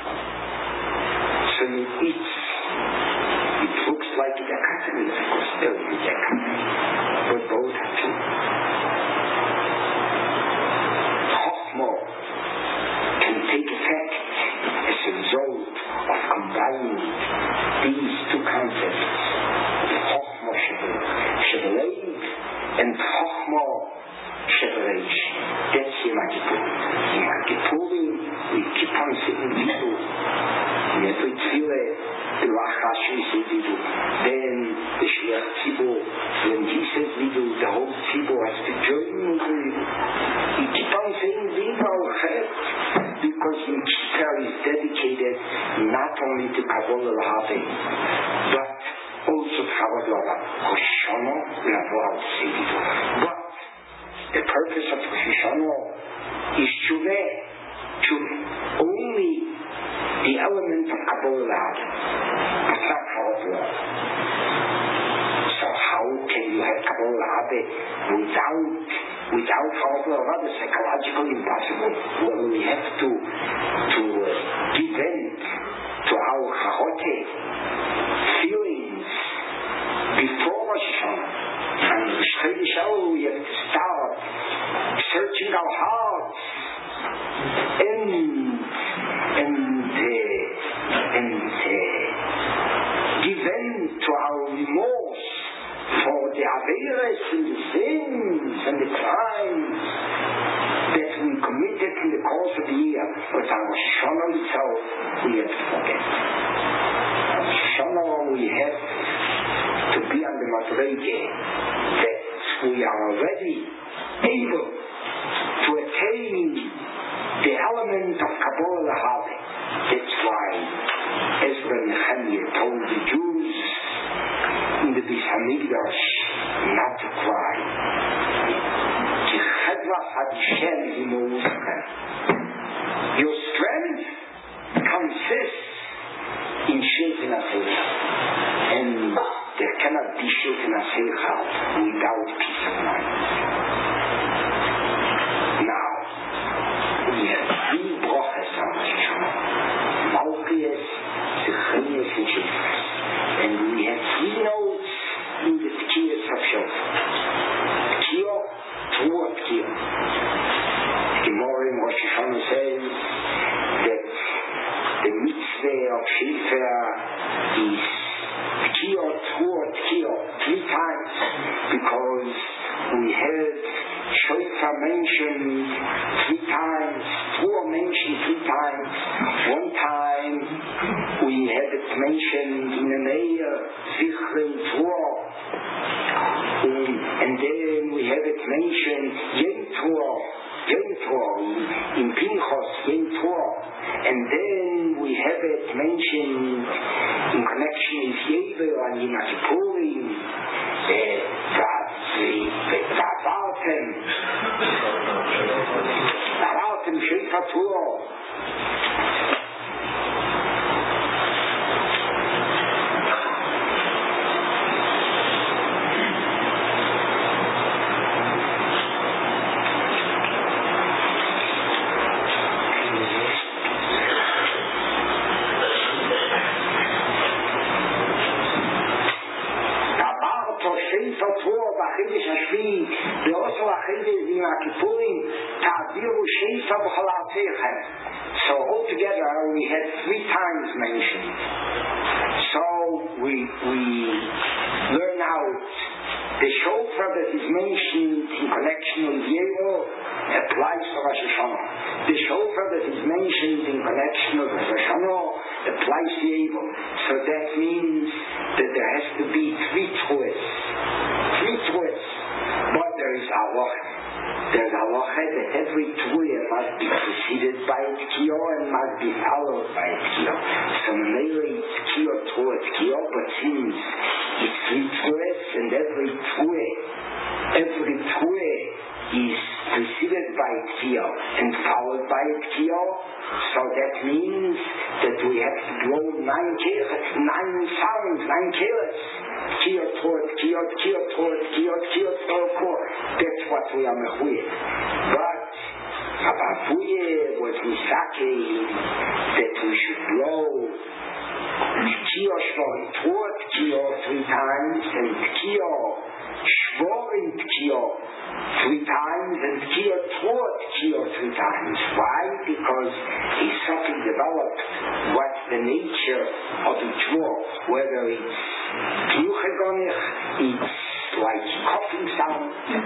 So it's, it looks like a dichotomy, of course, there is a dichotomy, but both are true. Chochmah can take effect as a result of combining these two concepts, Chochmah allowed to say it. But the purpose of Rosh Hashanah is Shuveh. Only the element of Kabbalah L'Adam. That's not Kabbalah. So how can you have Kabbalah L'Adam without without Kabbalah L'Adam? Psychologically impossible. Well, we have to to uh, give vent to our chahote feelings before Rosh Hashanah. And we have to start searching our hearts and and uh, and uh, give vent to our remorse for the averes and the sins and the crimes that we committed in the course of the year. But on Rosh Hashanah itself, we have to forget. On Rosh Hashanah, we have to be on the madrege that we are already able to attain the element of Kabbalah L'Haveh. That's why Ezra Nehemiah told the Jews in the Beis Hamikdash not to cry. Your strength consists in Shulchan Aruch, and there cannot be Shulchan Aruch without peace of mind. Now, we have three brachas on Rosh Hashanah: Malchus, Zecharias, and Shofar. And we have three notes in the Tkiyos of Shofar. Tkiyah, Truah Tkiyah. The Gemara in Rosh Hashanah says that the mitzvah of Shofar is Tkiyah, Truah Tkiyah, three times, because we have Shofar mentioned three times, Truah mentioned three times. One time we have it mentioned in the Meir, Zichron Truah, um, and then we have it mentioned Yom Truah, Yom Truah in Pinchas, Yom Truah, and then we have it mentioned in connection with Yevel and Yom Kippurim, that Vavartem, Vavartem Shofar Truah. So altogether we had three times mentioned. So we we learn out the shofar that is mentioned in connection with Yevel applies to Rosh Hashanah. The shofar that is mentioned in connection with Rosh Hashanah applies to Yevel. So that means that there has to be three truths. Three truths. But there is Allah. There's halacha that every Truah must be preceded by Tkiyah and must be followed by Tkiyah. So mainly it's Tkiyah, Truah, Tkiyah, but since it's three Truahs and every Truah, every Truah is preceded by Tkiyah and followed by Tkiyah, so that means that we have to blow nine keles, nine sounds, nine keles. Tkiyah, Truah, Tkiyah, Tkiyah, Truah, Tkiyah, Tkiyah, Truah. That's what we are mechuyeh. But Abavuye was misake that we should blow Tkiyah, Shvorim, Truah, Tkiyah three times, and Tkiyah, Shvorim, Tkiyah three times, and Tkiyah, Truah, Tkiyah three times. Why? Because he something developed what's the nature of each war, whether it's Yuchagonich, it's like coughing sound,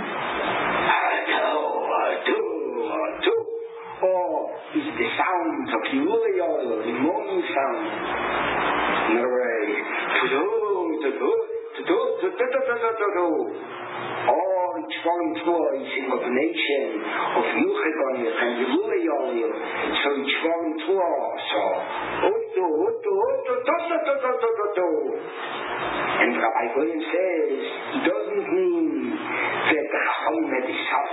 or is the sound of the Uriel, the morning sound, or it's falling through is in combination of Yuchagonich and the Uriel, so it's falling through, so and Rabbi Goyen says it doesn't mean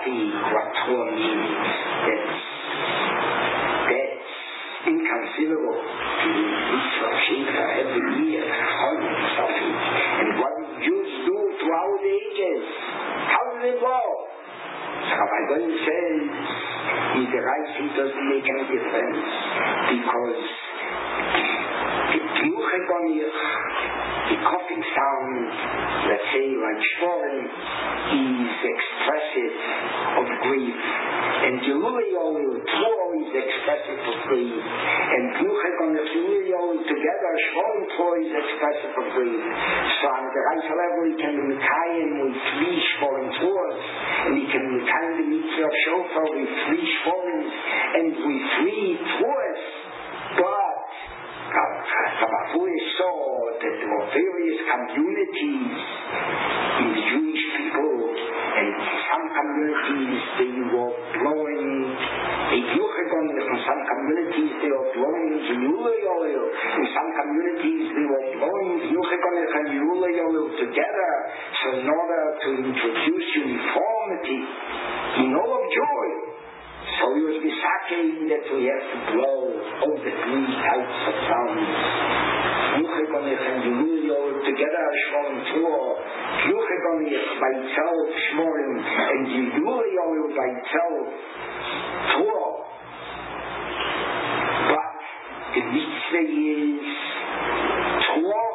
study what Torah means. That's, that's inconceivable. Mitzvah Sheva every year, something. And what did Jews do throughout the ages? How did it go? So Rabbi Goyen says, in the right it doesn't make any difference, because the Yuchegonich, the coughing sound, let's say like Shvorim, is expressive of grief, and the Luleyol Tro is expressive of grief, and Yuchegonich Luleyol together, Shvorim Tro is expressive of grief. So on the right level, he can be Mekayim with three Shvorim Tros, and he can be Mekayim the Mitzvah of Shofar with three Shvorim and with three Tros, but Rabbi saw that there were various communities in the Jewish people, and some communities they were blowing a Yuchegon, in some communities they were blowing the Yulei oil, in some communities they were blowing the Yuchegon and Yulei oil together, so in order to introduce uniformity in all of joy. So he was mishaking that we have to blow all the three types of sounds. Yuchegonich and Yuliyol together, Shmorim Tzor. Yuchegonich by itself, Shmorim, and Yuliyol by itself, Tzor. But the mitzvah is Tzor,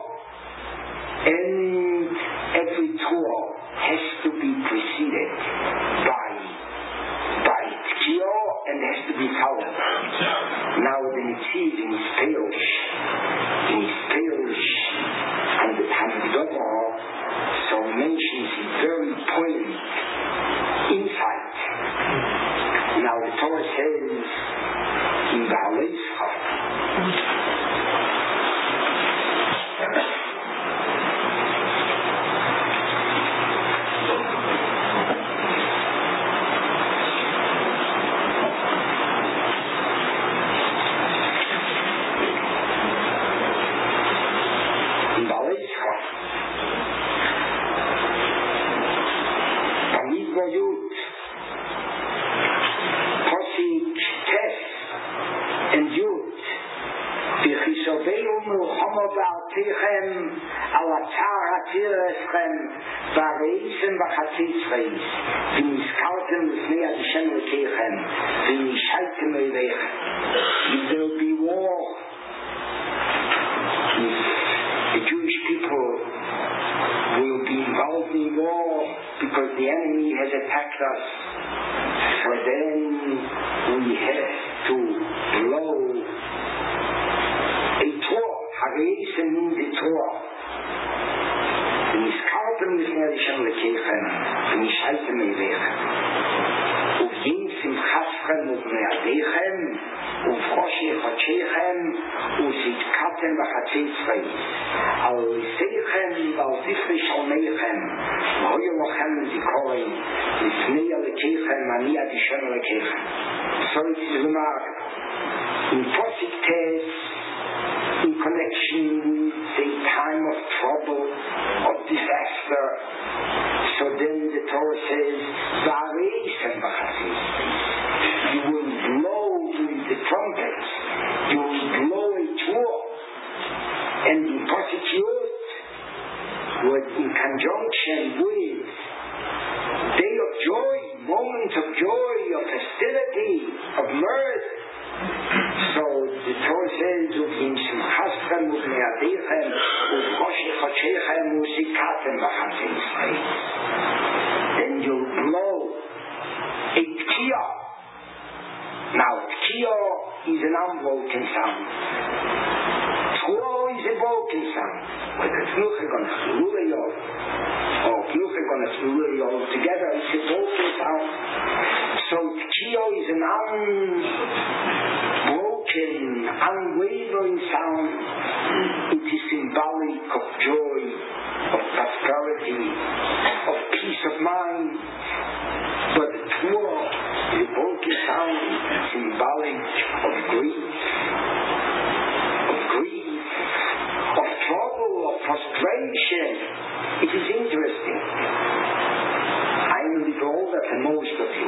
and every Tzor has to be preceded by and has to be followed. Now the Nitziv in his Perush, in his Perush, and the Hamidova, so mentions a very poignant insight. Now the Torah says in the Aleischa, there will be war. The Jewish people will be involved in war because the enemy has attacked us. So then we have to blow a Torah. Hareisen means a Torah. ונזכרתם לפני הראשון לקייכם, ונשאלתם אליכם. ובגין שמחתכם ובניידיכם, ובחושי חודשיכם, וצדקתם בחצי צבאי. על ליסיכם ועל זכרי שלמיכם, והיו לכם זיכרוין, לפני הלקייכם, אני אדישן הלקייכם. So it is remarkable. In Posik Tess, in connection with a time of trouble, of disaster. So then the Torah says, you will blow with the trumpets, you will blow a tour, and in Posik was in conjunction with day of joy, moment of joy, of festivity, of mirth. So the Torah says, "Uvim simchaschem uvneadechem uvchoshech chodshechem uzikatem b'chatzei Yisrael." Then you'll blow a tkiya. Now tkiya is an unbroken sound. Tkiya is a broken sound. Whether it's nuchegon chiluleyov or nuchegon chiluleyov together, it's a broken sound. So tkiya is an unbroken, unwavering sound. It is symbolic of joy, of prosperity, of peace of mind. But the Torah, the broken sound, is symbolic of grief, of grief, of trouble, of frustration. It is interesting. I am a little older than most of you.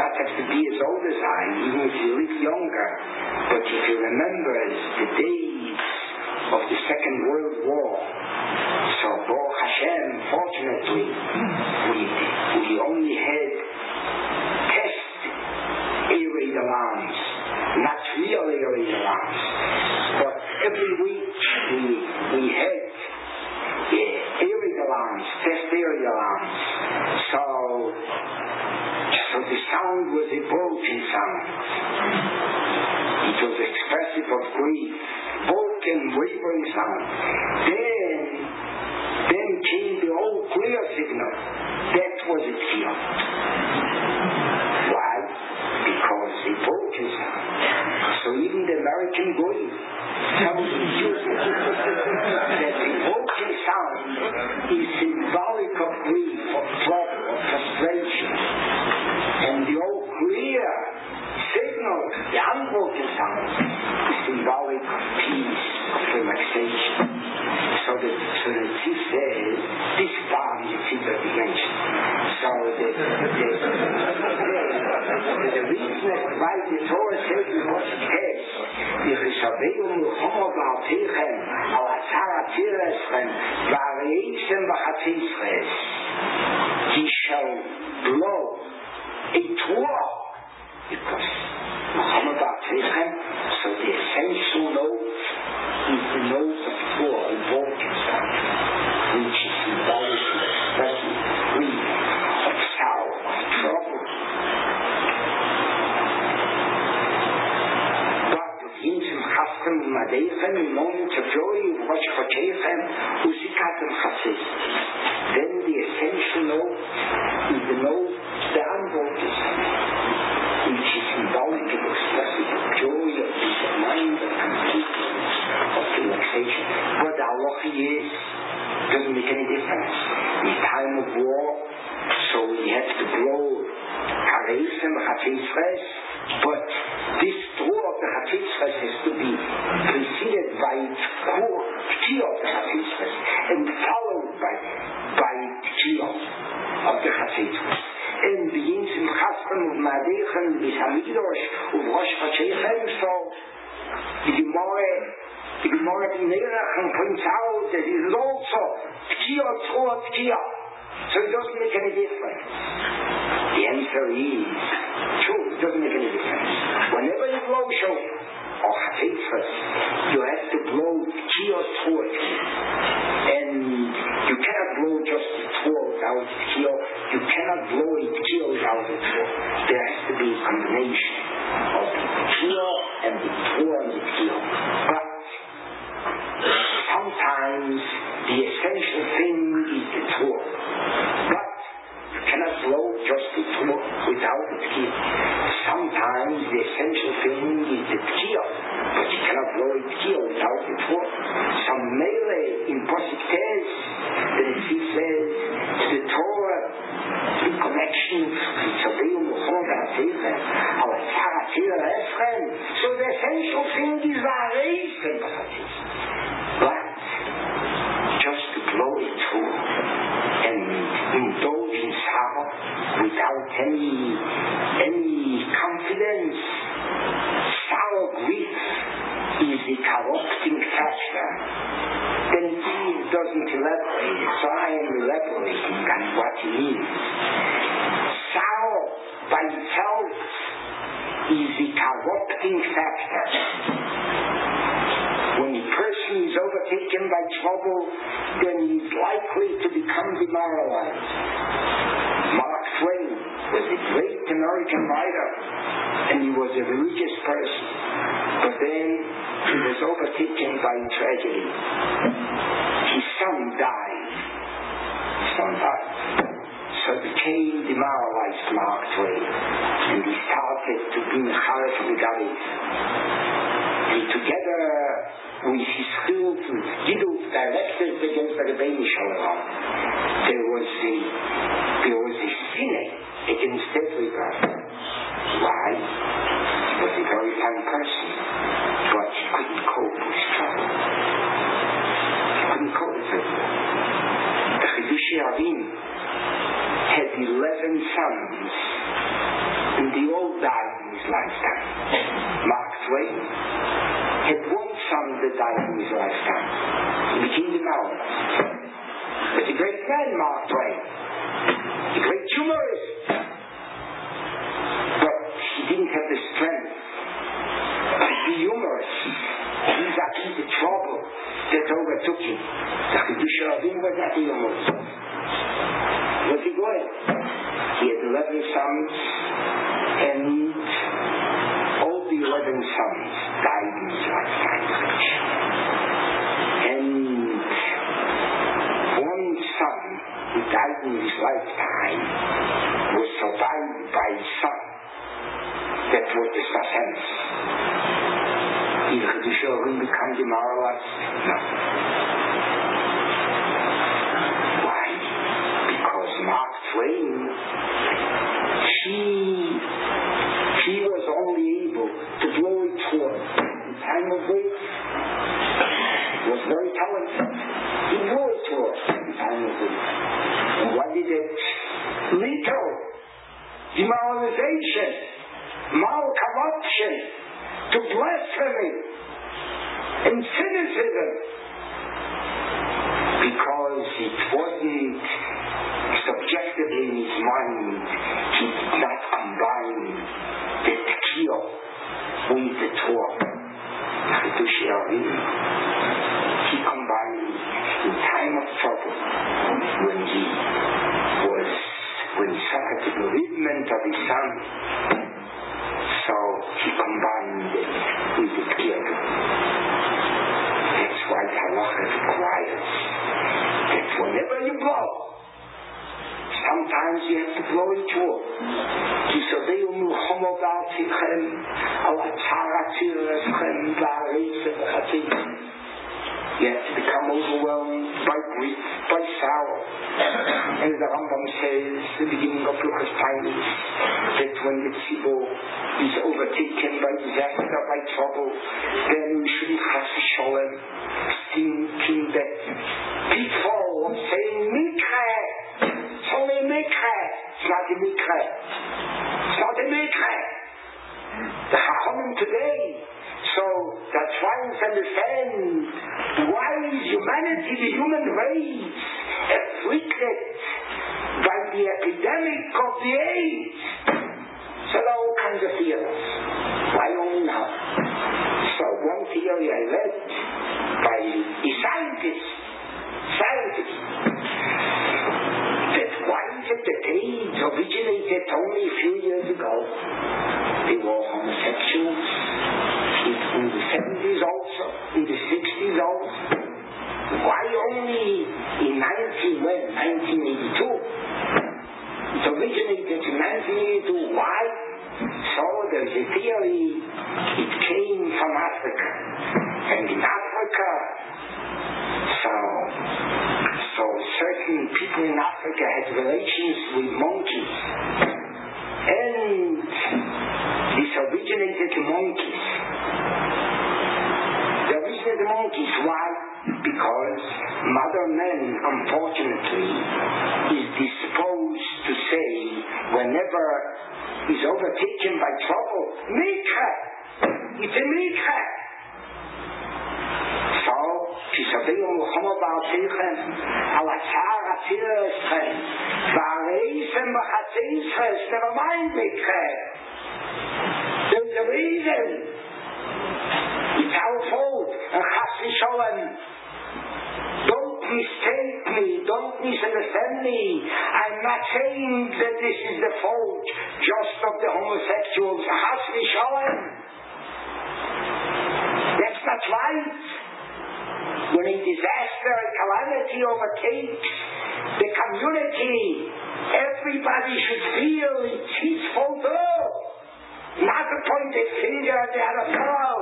not have to be as old as I, even if you live younger. But if you remember the days of the Second World War, so Baruch Hashem, fortunately, we, we only had test air raid alarms, not real air raid alarms. But every week we, we had yeah, air raid alarms, test air raid alarms. So, so the sound was a broken sound. It was expressive of grief, broken, wavering sound. Then, then came the old clear signal. That was it here. Why? Because a broken sound. So even the American goy found it useful that the broken sound is symbolic of grief, of trouble, of frustration. And the old clear signal, the unbroken sound, is symbolic of peace, of relaxation. So that, so that he says, this body is either against. So the, the, the, the reason why the Torah says what it says, the Rishabeinu Muhammad Ba'atechem, al Atzar Atzirechem, V'areichem B'chatzisres, he shall blow a Torah, because Muhammad Ba'atechem, so the essential note is the note of Torah, a broken sound, which is symbolic of expressive grief, of sorrow, of trouble. But the Yinzim Chafchem U'Madeichem, in moments of joy, U'Rosh Chodshechem, U'Zikatem Chatzis. Then the essential note is the note, the unbroken sound, which is symbolic of expressive of joy, of peace of mind, of completeness, of relaxation. But the halacha is, doesn't make any difference. In time of war, so we have to blow Hareichem Chatzisres, but this draw of the Chatzisres has to be preceded by its core, key of the Chatzisres, and followed by, by key of the Chatzisres. And begins in Chaskan of Madechem, B'Hamidosh, of Rosh Chodshechem, so the Gemara, the Gemara in Nerachim points out that it is also Tkiyah, Tzruah, Tkiyah. So it doesn't make any difference. The answer is true, it doesn't make any difference. Whenever you blow shofar or chatzitz, you have to blow Tkiyah, Tzruah, and you cannot blow just the Tzruah without the Tkiyah. You cannot blow a Tkiyah without the Tzruah. There has to be a combination of the Tkiyah and the Tzruah and the Tkiyah. But sometimes the essential thing is the Tzruah. But you cannot blow just the Tzruah without the Tkiyah. Sometimes the essential thing is the Tkiyah, but you cannot blow a Tkiyah without the Tzruah. Some Mele in Posik says that it says the Torah, the connection with Tzaveu Muchon V'Atechem, al Atzar Atzirechem. So the essential thing is V'areichem B'Chatzis. But just to blow it through and indulge in sorrow without any any confidence, sorrow, grief is a corrupting factor. Then he doesn't elaborate, so I am elaborating on what he means. Sorrow by itself is a corrupting factor. When a person is overtaken by trouble, then he is likely to become demoralized. Mark Twain was a great American writer, and he was a religious person. But then he was overtaken by tragedy. His son died. His son died. So became demoralized Mark Twain, and he started to be Mecharef Megalit. And together with his schools and Gidult directed against the Rebbeinu Shalom, there was a there was a sin against everybody. Why? He was a very fine person, but he couldn't cope with trouble. He couldn't cope with it. The Chidushei Avim had eleven sons, and the son. He became the novelist. But a great man, Mark Twain. A great humorist. But he didn't have the strength to be humorous. These are the trouble that overtook him. The Chiddush HaRabim was not a humorist. Was he good? He had eleven sons, and all the eleven sons died in his lifetime. And one son who died in his lifetime was survived by his son. That was the Sasens. Did Chiddush HaRabim become demoralized? No. Why? Because Mark Twain, he, he was only able to blow it for in time of grief. He was very talented. He blew it for in time of grief. And what did it lead to? Demoralization, moral corruption, to blasphemy and cynicism, because it wasn't subjectively in his mind. He did not combine the tekiah with the Torah. Chiddush HaRabim, he combined in time of trouble, when he was when he suffered the bereavement of his son. So he combined it with the theater. That's why halacha requires that whenever you blow, sometimes you have to blow it too. Yisodeu milchama ba'atzichem, al atzara tzirachem, ba'areisem v'chatzim. You have to become overwhelmed by grief, by sorrow. As the Rambam says, the beginning of Luchas Tainis, that when the tzibur is overtaken by disaster, by trouble, then we shouldn't have to show him thinking that pitfall of saying mikra. It's only a mikra. It's not a mikra. It's not a mikra. The Chachamim today, so they're trying to understand why is humanity, the human race, afflicted by the epidemic of the AIDS. So there are all kinds of theories. Why only now? So one theory I read by a scientist, scientist, that why is it that AIDS originated only a few years ago? They were homosexuals. In the seventies also, in the sixties also. Why only in nineteen eighty-two? It originated in nineteen eighty-two. Why? So there's a theory, it came from Africa. And in Africa, so, so certain people in Africa had relations with monkeys. And this originated in monkeys. The originated monkeys. Why? Because modern man, unfortunately, is disposed to say, whenever he's overtaken by trouble, mikra. It's a mikra. So, Tisabeu Muhammad Ba'atzichem, Al-Atzar Atzirachem, Va'areisem V'chatzeischem, never mind mikra. There's a reason. It's our fault. And Chas v'Sholem, don't mistake me. Don't misunderstand me. I'm not saying that this is the fault just of the homosexuals. Chas v'Sholem. That's not right. When a disaster, a calamity overtakes the community, everybody should feel it's his fault too. Not to point a finger at the other fellow.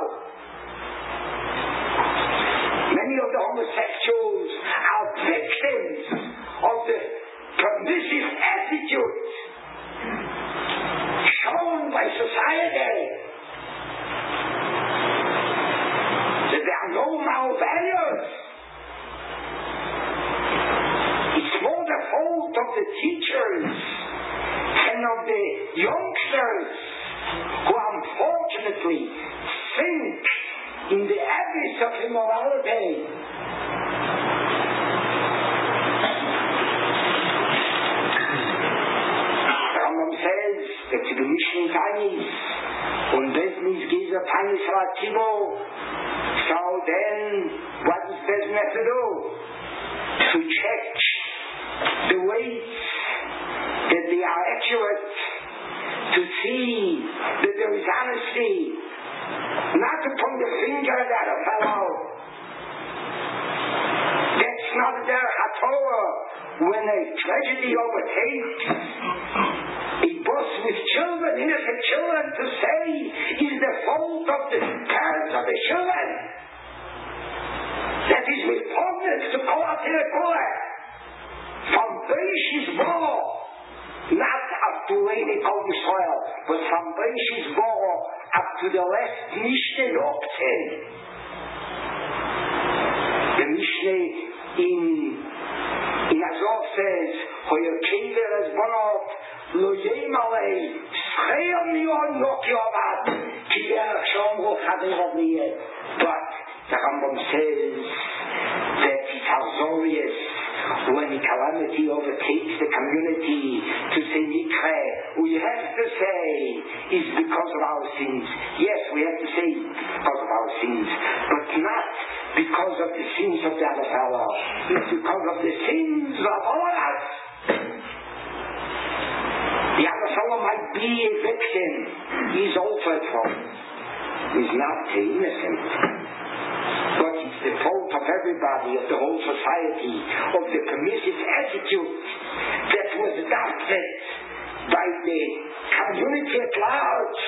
Many of the homosexuals are victims of the permissive attitude shown by society. That there are no moral values. It's more the fault of the teachers and of the youngsters who unfortunately sink in the abyss of immorality. Atibu. So then, what does Bezin have to do? To check the weights that they are accurate, to see that there is honesty, not to point the finger at a fellow. That's not their Hatorah. When a tragedy overtakes a boss with children, innocent children, to say is the fault of the parents of the children. That is repugnant to call out in a court. From Beishis Bo, not up to Leini Kol Yisrael, but from Beishis Bo up to the last Mishnah Nokten. The Mishnah in in Azov says, Hoyer Kever as Bonot, Lo Yemalei, Schreer Mion Nokyobat, Kier Shomro Chaderovliye. But the Rambam says that it's hazorious when the calamity overtakes the community to say Nikre. We have to say is because of our sins. Yes, we have to say because of our sins, but not because of the sins of the other fellow. It's because of the sins of all of us. The other fellow might be a victim. He's also at fault. He's not innocent. But it's the fault of everybody, of the whole society, of the permissive attitude that was adopted by the community at large.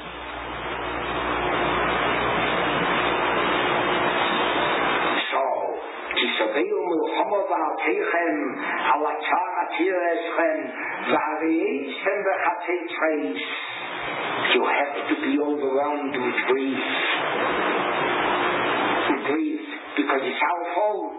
So, Kisaveu Milchama V'Alteichem, Alatzar Atireschem, V'Areishem V'Chateitreis. You have to be overwhelmed with grief. Grief, because it's our fault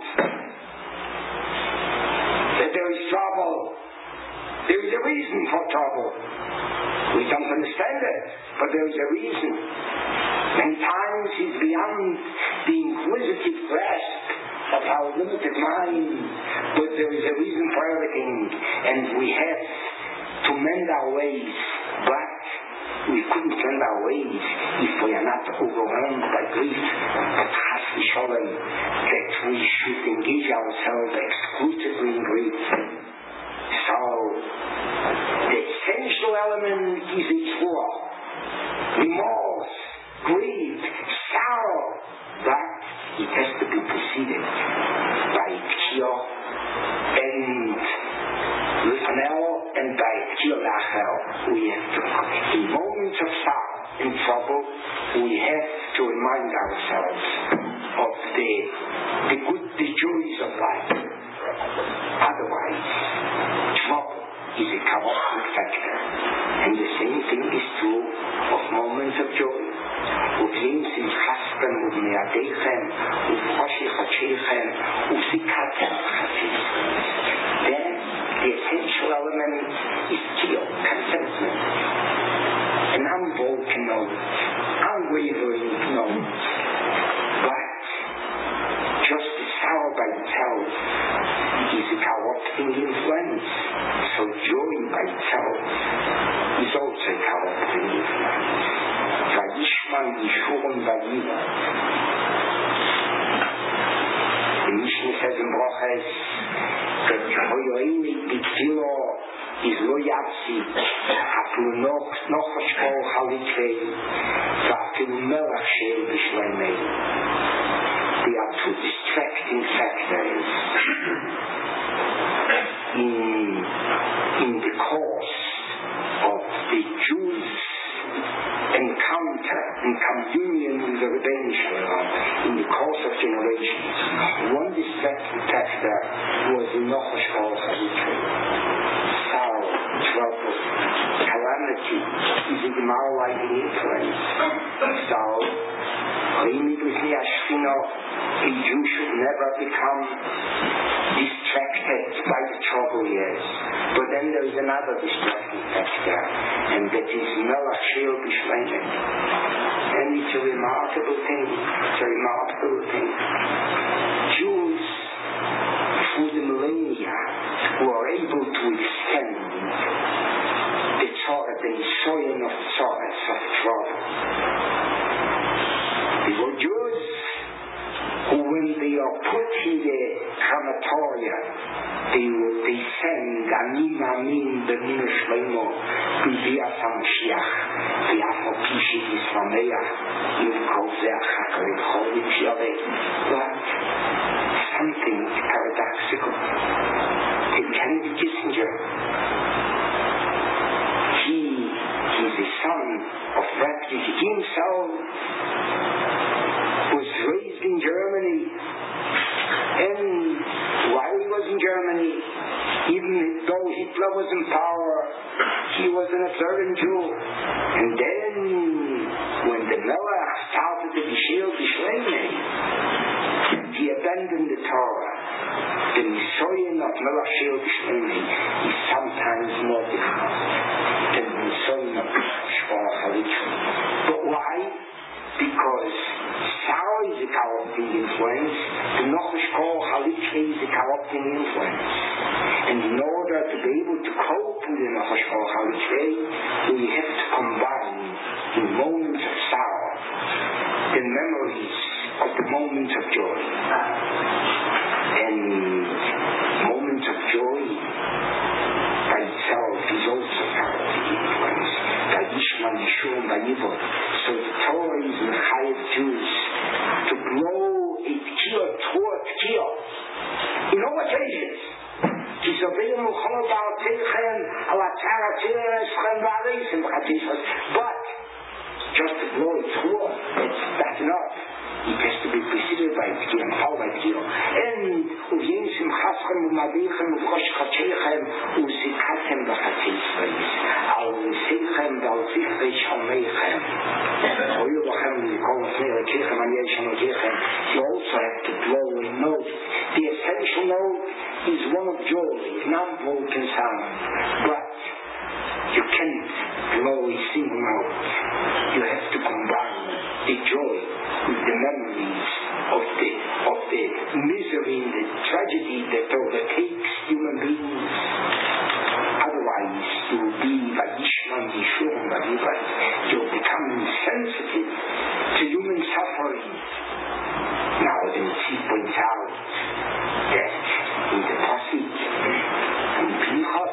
that there is trouble. There is a reason for trouble. We don't understand it, but there is a reason. Many times it's beyond the inquisitive grasp of our limited mind, but there is a reason for everything, and we have to mend our ways. But we couldn't mend our ways if we are not overwhelmed by grief. But has to show them that we should engage ourselves exclusively in grief. So the essential element is tzvua, remorse, grief, sorrow, but it has to be preceded by tkio and lufanel and by tkio lachel. We have to, in moments of sorrow and trouble, we have to remind ourselves of the the good, the joys of life. Otherwise, trouble is a chaotic factor, and the same thing is true of moments of joy. Uvim simchastem uvmeadeichem uvchoshi chacheichem uvzikatem chafis. Then the essential element is tzio, contentment, an unbroken note, unwavering note. But just the sorrow by itself is a corrupting influence. So joy by itself is also a corrupting influence. Vayishman Yishurun Vayiva. The Mishnah says in Broches that Hoyoini B'Tfilo is lo Yatsi, Afilu Nochoshko Chalitvei, V'Afilu Melach She'el B'Shleimei. They are two distracting factors in, in the course of the Jews' encounter and communion with the Rebbeinu Shalom in the course of generations. One distracting factor was the Nochosh Kol Chalitve. Sorrow, trouble, calamity is a demoralizing influence. So, a Jew should never become distracted by the trouble he has. But then there is another distracting factor, and that is Melach She'el B'Shleimei. And it's a remarkable thing. It's a remarkable thing. Jews, through the millennia, were able to extend the Torah, the Nisoyan of Torah, of trouble. when they are put in the crematorium, they will they send Amin Amin B'Minu Shleimo B'Vias HaMashiach V'Af Al-Pishi Yisrameach Yivkol Zeh Chakar Cholim Shaveh. But something paradoxical. In Kennedy Kissinger, he is the son of refugee. He himself was raised in Germany, and while he was in Germany, even though Hitler was in power, he was an observant Jew. And then, when the Melech started the Bishil Bishleime, he abandoned the Torah. The Nisoyen of Melech Shil Bishleime is sometimes more difficult than the Nisoyen of Shkol Halitri. But why? Because Sarah is a corrupting influence, the Nochashkol Halitri is a corrupting influence. And in order to be able to cope with the Nochashkol Halitri, we have to combine in moments of sorrow the memories of the moments of joy. And moments of joy by itself is also corrupting influence. By Yishman, Yishum, by Yibor. So the Torah is in Chayev Jews to blow a tkiyah toward tkiyah in all occasions. But just to blow it through, that's not. It has to be preceded by tkiyah and followed by tkiyah. And Uvyensim Chaschem Umadichem Uvchosh Chachechem Uzikatem B'Chatzis Al Seichem B'Al Zichrei Shalmeichem Oyu B'Chem Nikol Fnei Lekechem Aniyeh Shalmekechem. You also have to blow a note. The essential note is one of joy, non-broken sound. But you can't blow a single note. You have to combine the joy with the memories of the of the misery and the tragedy that overtakes human beings. Otherwise, you will be Vayishman, Yishur, and Vayivad. You will become insensitive to human suffering. Now, the Tzid points out that in the passage in Pinchas,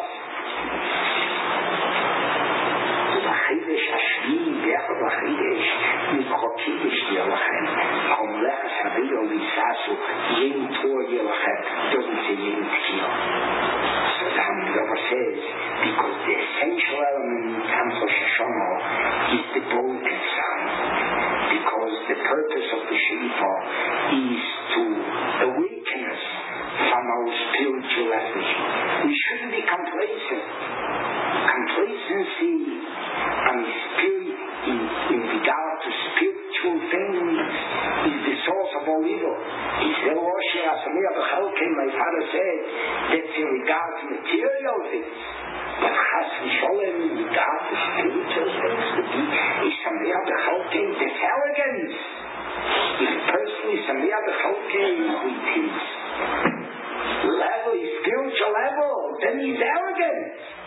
B'Chidesh Hashvi, B'Echad B'Chidesh, Mikrokidesh Yelachem, Komlech Habido Visasu, Yen Tor Yelachem, doesn't say Yen Tkiyah. So the Hamdava says, because the essential element in Tamchos Hashanah is the broken sound. Because the purpose of the Shofar is to awaken us from our spiritual lethargy. We shouldn't be complacent. Complacency and spirit in, in regard to spiritual things is the source of all evil. My father said that's in regard to material things. But Chas v'Sholem in regard to spiritual things, is Sameach b'Chalkei, that's arrogance. If a person is Sameach b'Chalkei with his level, his spiritual level, then he's arrogant.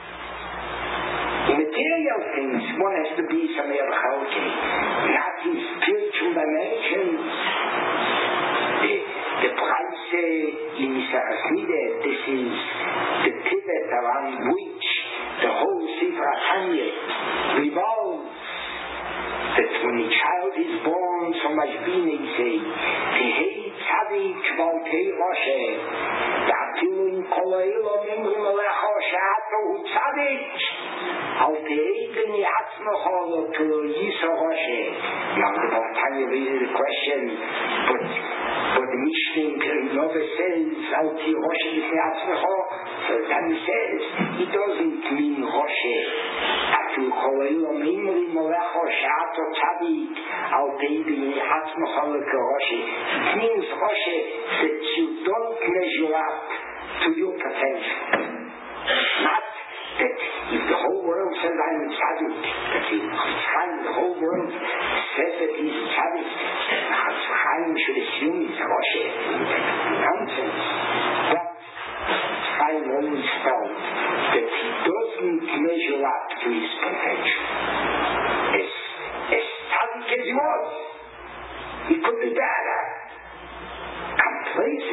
In material things, one has to be Sameach b'Chalkei, not in spiritual dimensions. The, the price in Misaras Nideh, this is the pivot around which the whole Sifra Tanya revolves. That when a child is born, so much being say, Tehei Tzadik Valtei Roshe, Ta'atilu in Koloilo Mimri Melecho She'ato Hu Tzadik, Al Tehei B'ni Atzmecho Lo Yiso Roshe. Now the Tanya raises the question, but but the Mishnah in Nova says, Al Tehei Roshe B'ni Atzmecho. So Tanya says, it doesn't mean Roshe. Ta'atilu Koloilo Mimri Melecho She'ato Tzadik, Al Tehei B'ni Atzmecho Lo Roshe. It means Roshe that you don't measure up to your potential. Not that if the whole world says I'm a tzaddik, that if Chaim, the whole world says that he's a tzaddik, Chaim should assume he's a Roshe. Nonsense. But Chaim always felt that he doesn't measure up to his potential. As, as tzaddik as he was, he could be better.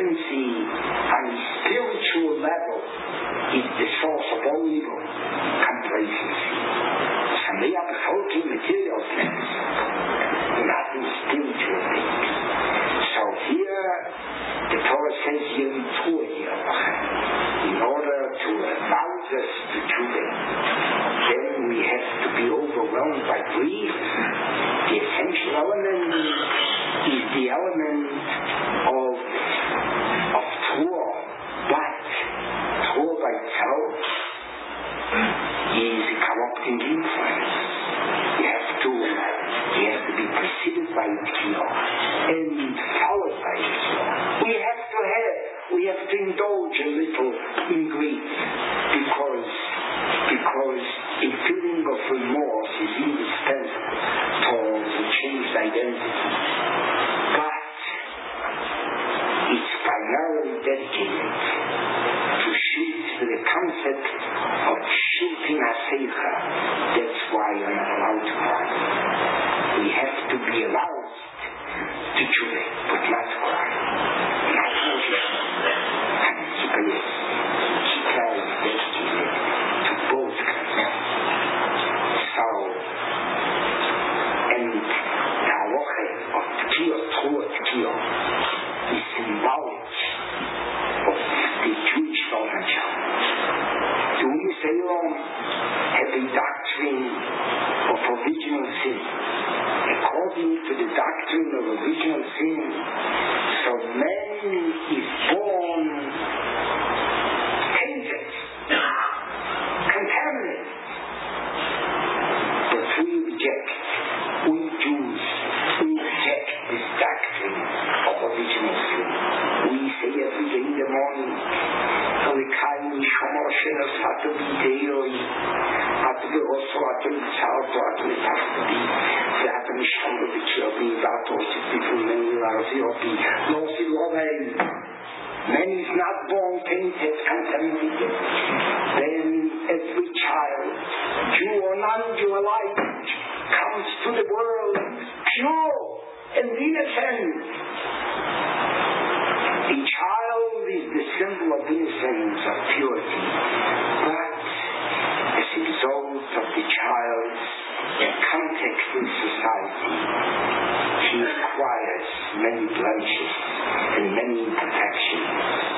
complacency on a spiritual level is the source of all evil. Complacency. Somebody have a faulty material things, not in spiritual things. So here, the Torah says, in order to rouse us to truth, then we have to be overwhelmed by grief. The essential element is the element of of Torah, but Torah by itself is a corrupting influence. You have to, you have to be preceded by its law and followed by its law. We have to have, we have to indulge a little in grief because because a feeling of remorse is indispensable towards a changed identity. But it's primarily dedicated to shoot the concept of shooting a seicha. That's why you're not allowed to cry. We have to be aroused to tshuva, but not to cry. Not to and Chica is. Chica is dedicated to both. So, and the halacha of Tkiyah, Torah Tkiyah, is symbolic of the Jewish Volkschaft. The Unisayom have a doctrine of original sin. According to the doctrine of original sin, so man is born tainted, contaminated. But we reject, we Jews, we reject this doctrine of original sin. We say every day in the morning, Elikayim Shomer Shenas Hatu B'Deiroi, Hatu B'Rosso, Hatu B'Tzalto, Hatu B'Tachti, Hatu B'Shomer B'Tchiobi, Hatu B'Tchiobi, Hatu B'Tchiobi. Man is not born tainted, contaminated. Then every child, Jew or non-Jew alike, comes to the world pure and innocent. A child is the symbol of innocence, of purity. But as a result of the child's context in society, he acquires many blemishes and many imperfections.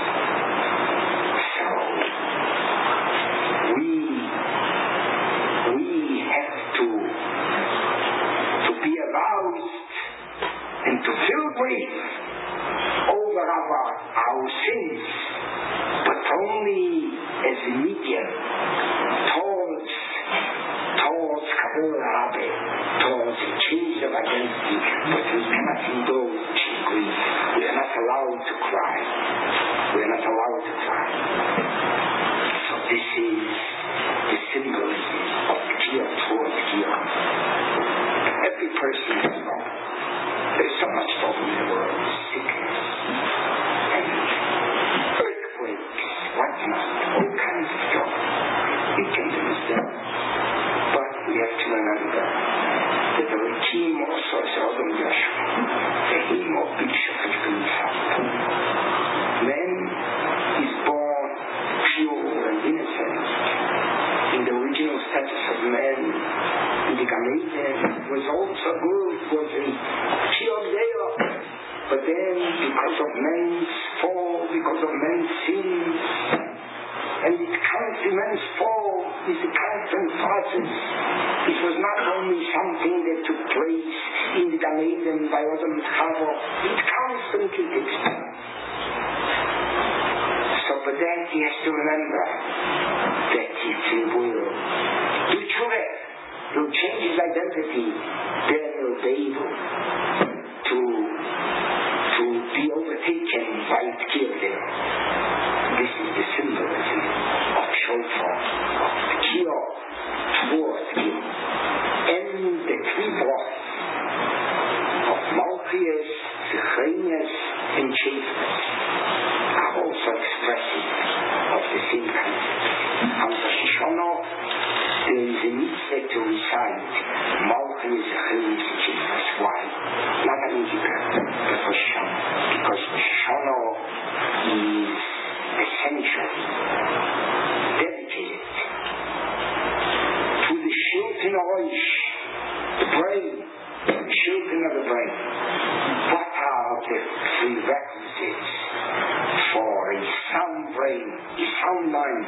So, we we have to to be aroused and to feel grief over our, our sins, but only as a medium towards towards Kabbalah Rabbe, towards a change of identity, but we cannot indulge in grief. We are not allowed to cry. We are not allowed to cry. So this is the symbolism of Tkiyah towards Tkiyah. Every person is wrong. There is so much trouble in the world, sickness, and earthquakes, whatnot, all kinds of trouble. We can understand. But we have to remember that the Rekim also is Adam Yeshua, the hymn of Bishop of Gimsal. Man is born pure and innocent. In the original status of man, in the Gan Eden, was also good, was a pure there. But then, because of man's fall, because of man's sins, and it comes to man's fall is a constant process. It was not only something that took place in the Gan Eden by Adam and Chava. It constantly takes place. So for that he has to remember that if he will do tshuva, will change his identity, then he'll be able to to be overtaken by Tkiyah. This is the symbolism of shofar, of Tkiyah, towards Tkiyah. And the three broths of Malchias, Zecharias, and Chafetz are also expressive of the same concept. On Rosh Hashanah, there is a mitzvah to recite Malchias, Zecharias, and Chafetz. Why? Not only because of Rosh Hashanah, because Rosh Hashanah Chaim, his sound mind.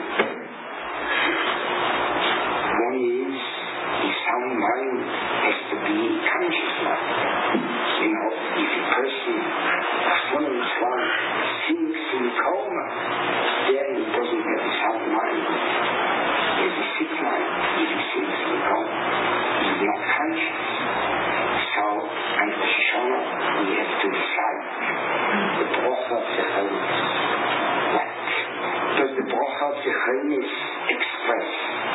One is, his sound mind has to be conscious mind. You know, if a person, one of his one, sinks in coma, then he doesn't have a sound mind. He has a sick mind if he sinks in coma. He's not conscious. So, and Rosh Hashanah, we have to decide the bracha of the Chaynis. What does the bracha of the Chaynis express?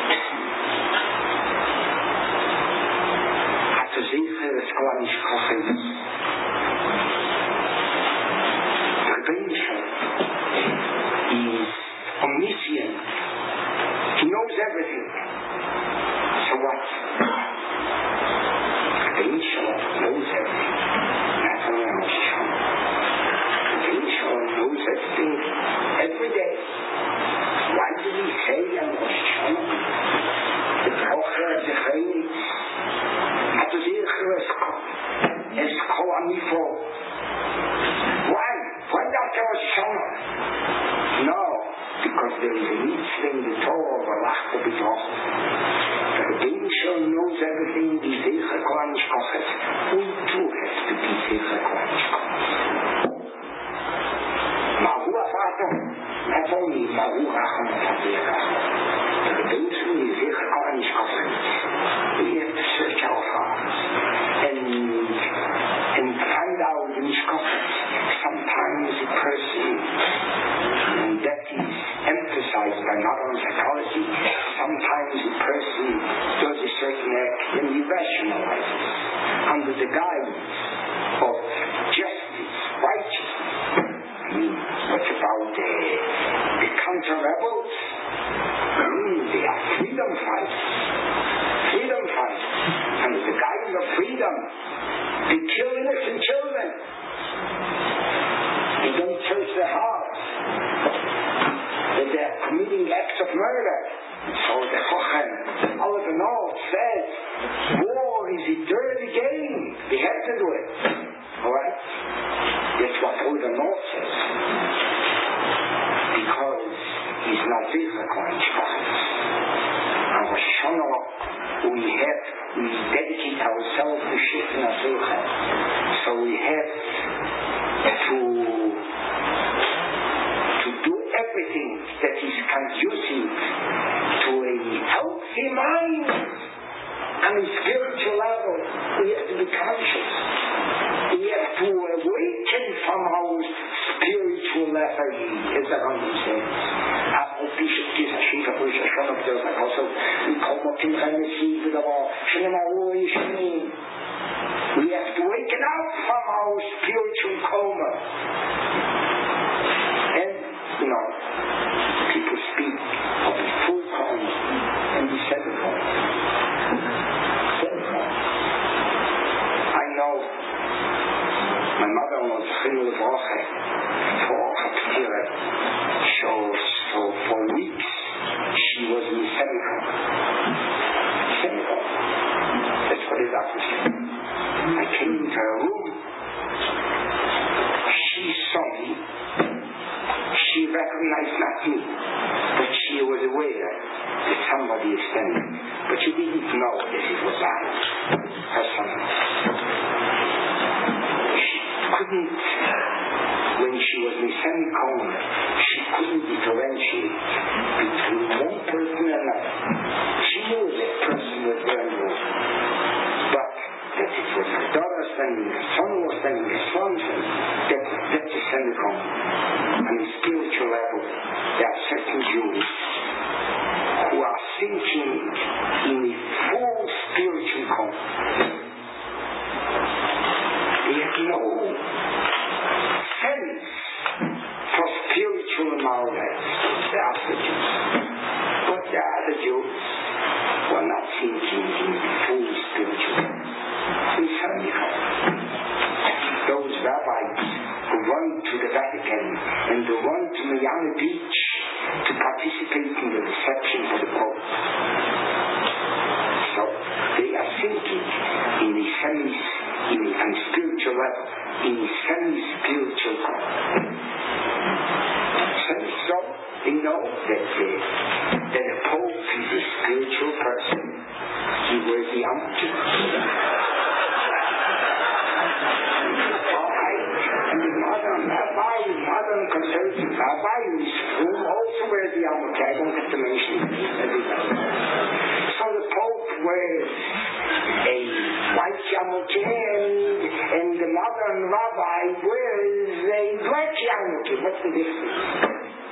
Hat er zeker es klar nicht kochen. The Rebbeinu is omniscient. He knows everything. So what? Rebbeinu knows everything. Not only on Rosh Hashanah. Rebbeinu knows everything every day. Why did he say on Rosh Hashanah? The bracha of the Chaynis. Hat er zeker es kol amifo. Why? Why after Rosh Hashanah? No, because there is a mitzvah in the Torah of Allah to be taught. The Rebbeinu knows everything. The Zeicher Kol HaNishkochet. We too have to be Zeicher Kol HaNishkochet. Ma'hu Afato. Not only Ma'hu Racham Afatir Racham. The Rebbeinu is Zeicher Kol HaNishkochet. We have to search our hearts and and find out the Nishkochet. Sometimes a person, and that is emphasized by modern psychology, sometimes a person does a certain act and he rationalizes under the guise of justice, righteousness. I mean, what about the, the counter-rebels? Mm, they are freedom fighters. Freedom fighters. Under the guise of freedom, they kill innocent children. They don't search their hearts. That they are committing acts of murder. So the Chochem, all of the North says, war is a dirty game. They have to do it. Alright? That's what all the North says. Because he's not Zeicher Kol HaNishkochet. On Rosh Hashanah, we have, we dedicate ourselves to Shifting HaSilcha. So we have to to do everything that is conducive to a healthy mind on a spiritual level. We have to be conscious. We have to awaken from our spiritual lethargy, as the Rambam says. We have to waken up from our spiritual coma. And, you know, people speak of the full coma and the second coma. Second coma. I know my mother was Chilul Vroche for Haptira. So, so for weeks she was in the second coma. Second coma. That's what the doctor said. I came into her room. She saw me. She recognized not me, but she was aware that somebody is standing. But she didn't know that it was I, her son. She couldn't, when she was in semi-coma, she couldn't differentiate between one person and another. She knew that person was very old. But that it was her daughter standing, her son was standing, her son standing, that, that's a semi-coma. On a spiritual level, there are certain Jews who are thinking in a full spiritual coma. They have no sense for spiritual knowledge. There are the Jews. But there are the Jews who are not thinking in full spiritual coma. Those rabbis who run to the Vatican and who run to Miami Beach to participate in the reception for the Pope. So they are thinking in a semi, in a spiritual level, in a semi-spiritual level. So know that, uh, that the Pope is a spiritual person. He wears the yarmulke. And the modern rabbi, modern conservative rabbi, who also wears the yarmulke. I don't have to mention it. So the Pope wears a white yarmulke, and, and the modern rabbi wears a black yarmulke. What's the difference?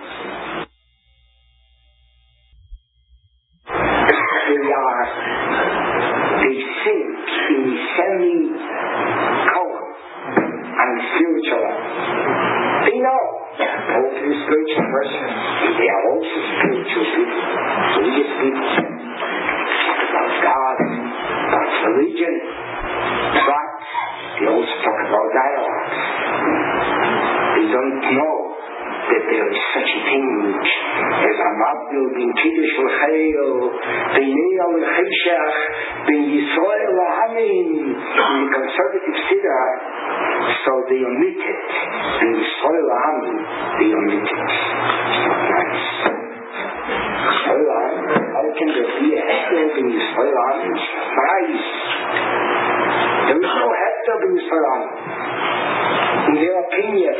They are, they think in semi-colon and spiritual level. They know the Pope is a spiritual person, and they are also spiritual people, religious people. About God, about religion, but they also talk about dialogues. They don't know that there is such a thing as Amabdil bin Kiddush l'Chayil, bin Yeyal l'Chayshach, bin Yisrael l'Amin, in the conservative Siddur, so they omit it. Bin Yisrael l'Amin, they omit it. It's not nice. How can there be a Hector bin Yisrael l'Amin? Nice. There is no Hector bin Yisrael l'Amin. In their opinion,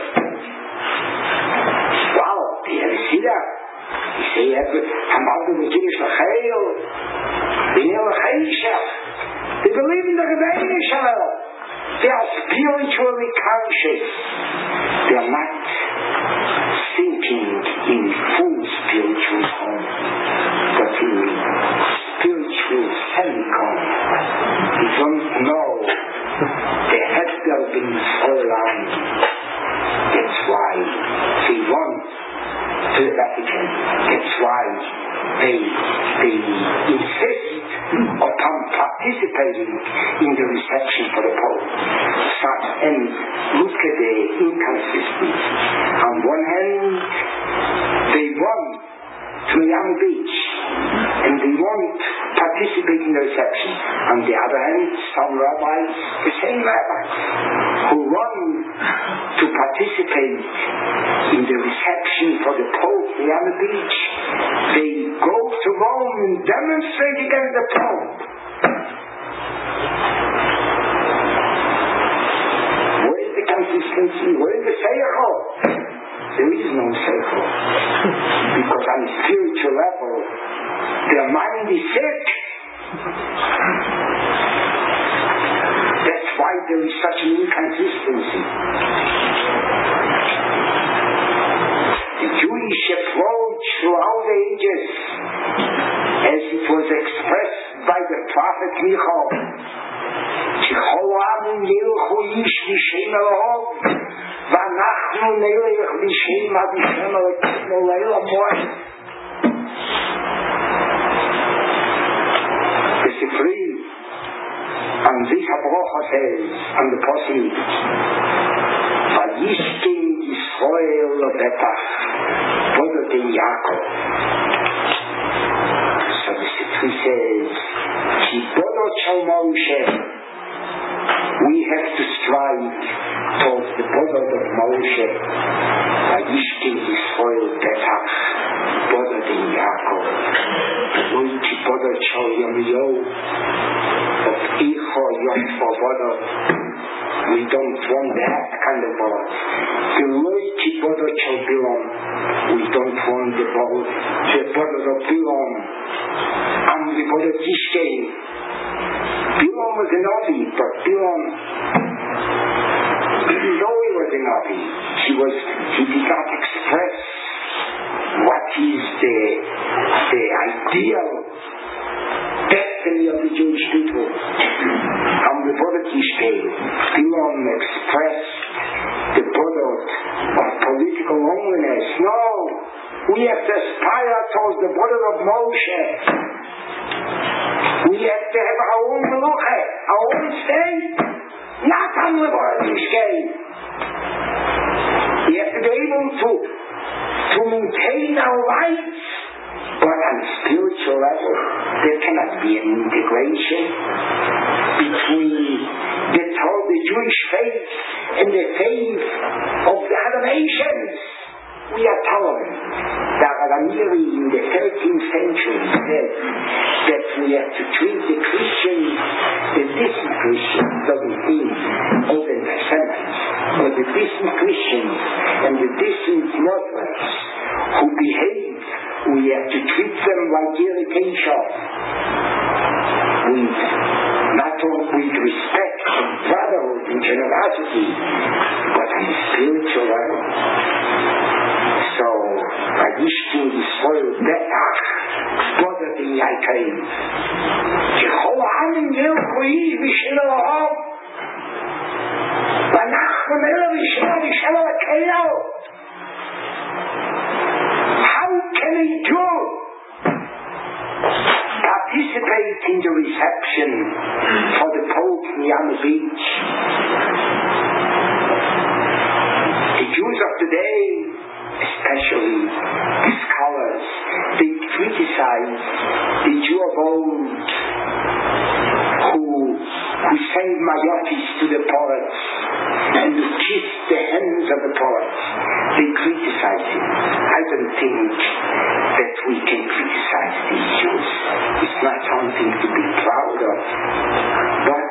wow, they have a Siddur. They say, Hamadu bin Kiddush l'Chayil, bin Yeyal l'Chayshach. They believe in the Rebbeinu Shalom. They are spiritually conscious. They are not thinking in full spiritual form, but in spiritual semi-form. They don't know the Hector bin Yisrael. That's why they want to the Vatican. That's why they they insist upon participating in the reception for the Pope. So, and look at the inconsistency. On one hand, they want to Miami Beach, and they won't participate in the reception. On the other hand, some rabbis, the same rabbis, who want to participate in the reception for the Pope in Miami Beach, they go to Rome and demonstrate against the Pope. Where is the consistency? Where is the seichel? There is no seichel. Because on a spiritual level, their mind is sick. That's why there is such an inconsistency. The Jewish approach throughout the ages, as it was expressed by the prophet Michal, Chicholam Yilchu Ish Vishem Elohov, Vanachnu Nelech Vishem Avishem Elohim Leila Moed. The Sifri, and this Habrocha says, and the Possim, Vayishkin Yisrael Lebetach, Bodotin Yaakov. So the Sifri says, Ki Bodot Shal Moshe, we have to strive towards the Bodot of Moshe, Vayishkin Yisrael Lebetach, Bodotin Yaakov. Ki Bodot Shal Yamiyo, of Icho Yoshua Bodot. We don't want that kind of Bodot. Below Ki Bodot Shal Bilon, we don't want the Bodot, the Bodot of Bilon, and the Bodot Yishkein. Bilon was a Navi, but Bilon didn't know he was a Navi. He was, he did not express what is the, the ideal destiny of the Jewish people. And the Bodot Yishkein, Bilon expressed the Bodot of political loneliness. No! We have to aspire towards the Bodot of Moshe. We have to have our own melucha, our own state, not on the Bodot Yishkein. We have to be able to, to maintain our rights, but on a spiritual level, there cannot be an integration between the, the Jewish faith and the faith of the other nations. We are tolerant. the Ramiri in the thirteenth century said that we have to treat the Christians, the distant Christians, doesn't mean Old Testament, but the distant Christians and the distant Muslims who behave, we have to treat them like irritation, with not only with respect and brotherhood and generosity, but on a spiritual level. So, I wish to destroy Betach, brother in Yaakov. Jehovah Amin Yilkui Vishel Elohim. Banachim Ela Vishel Vishel Elokeinu. How can he do? Participate in the reception for the Pope in Yama Beach. The Jews of today, especially the scholars, they criticize the Jew of old who, who sent mayotis to the poets and who kissed the hands of the poets. They criticize him. I don't think that we can criticize these Jews. It's not something to be proud of. But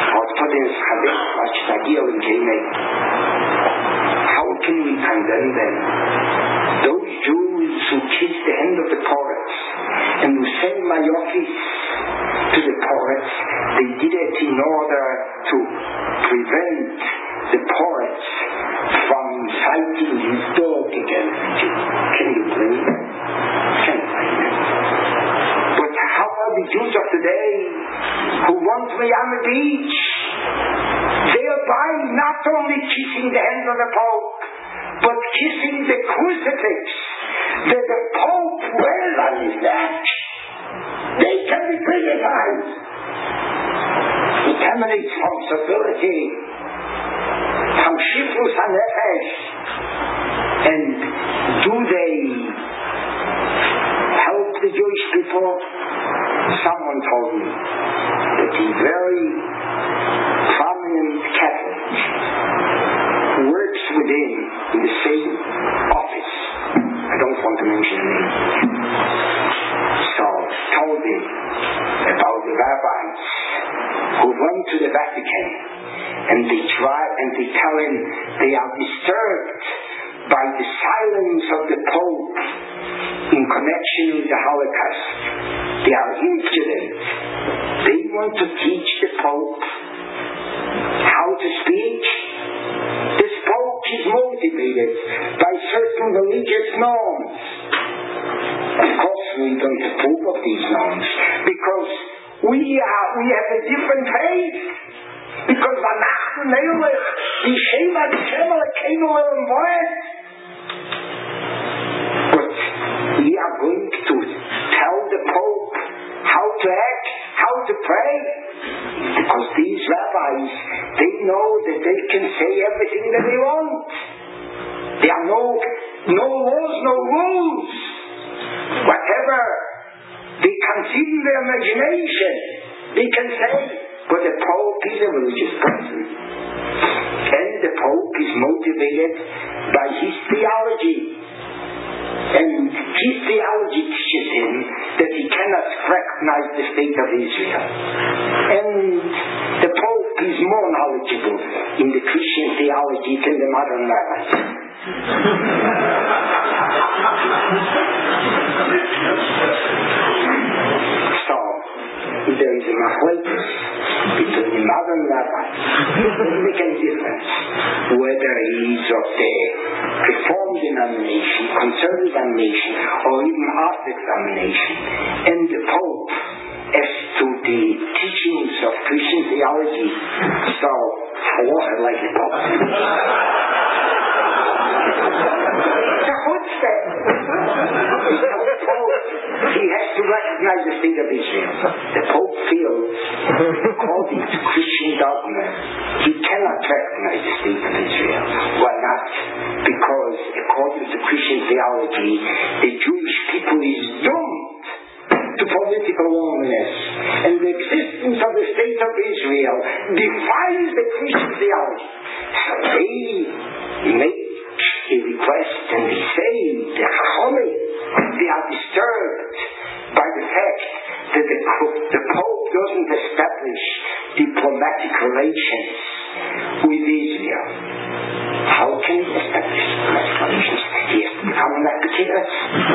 how can we condemn them? Those Jews who kiss the hand of the poets and who send mayotis to the poets, they did it in order to prevent the poets from fighting his dog against the Jew. Can you blame them? Can't blame them. But how are the Jews of today who want Miami Beach? Thereby not only kissing the hand of the Pope, but kissing the crucifix that the Pope wears on his neck. They can be criticized. It emanates from civility, from Shifrus HaNefesh. And do they help the Jewish people? Someone told me that a very prominent Catholic who works within in the same office, I don't want to mention the name, so told him about the rabbis who went to the Vatican and they try and they tell him they are disturbed by the silence of the Pope in connection with the Holocaust. They are impudent. They want to teach the Pope how to speak. This Pope is motivated by certain religious norms. Of course, we don't approve of these norms because we are we have a different faith. Because Vanach Neilech, the Shema, the Shema, the Keno, and Boaz. But we are going to tell the Pope how to act, how to pray. Because these rabbis, they know that they can say everything that they want. There are no, no laws, no rules. Whatever they conceive in their imagination, they can say. But the Pope is a religious person. And the Pope is motivated by his theology. And his theology teaches him that he cannot recognize the state of Israel. And the Pope is more knowledgeable in the Christian theology than the modern rabbis. So, there is a machlokes between the modern rabbis. It doesn't make any difference whether he is of the Reformed denomination, Conservative denomination, or even Orthodox denomination. And the Pope, as to the teachings of Christian theology, so halacha like the Pope. The chutzpah. The Pope, he has to recognize the state of Israel. The Pope feels, according to Christian dogma, he cannot recognize the state of Israel. Why not? Because according to Christian theology, the Jewish people is doomed to political loneliness, and the existence of the state of Israel defies the Christian theology. So they make a request and they say, the Chachamim they are disturbed by the fact that the, the Pope doesn't establish diplomatic relations with Israel. How can he establish diplomatic relations? He has to become an advocate.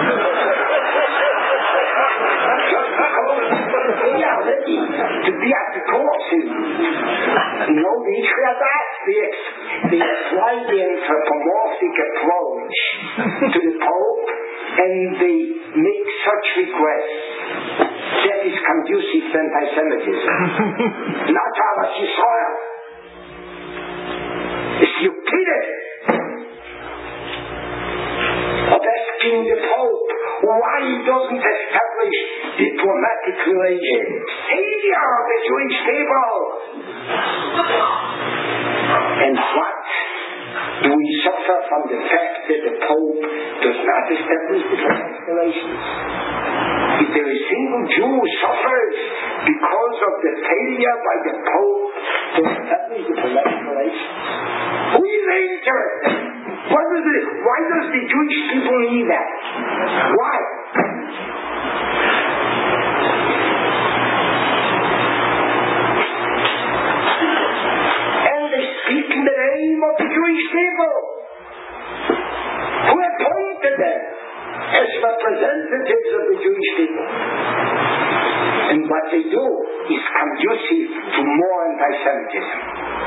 They are ready to be at the court. You know, the Israelites, they, they apply the anthropomorphic approach to the Pope, and they make such requests. That is conducive to anti-Semitism. Not Ahavas Yisrael. Stupidity of asking the Pope why he doesn't establish diplomatic relations. Savior of the Jewish people. And what? Do we suffer from the fact that the Pope does not establish diplomatic relations? If there is a single Jew who suffers because of the failure by the Pope to establish diplomatic relations, who is interested? What is it? Why does the Jewish people need that? Why? And they speak in the name of the Jewish people, who appointed them as representatives of the Jewish people. And what they do is conducive to more anti-Semitism.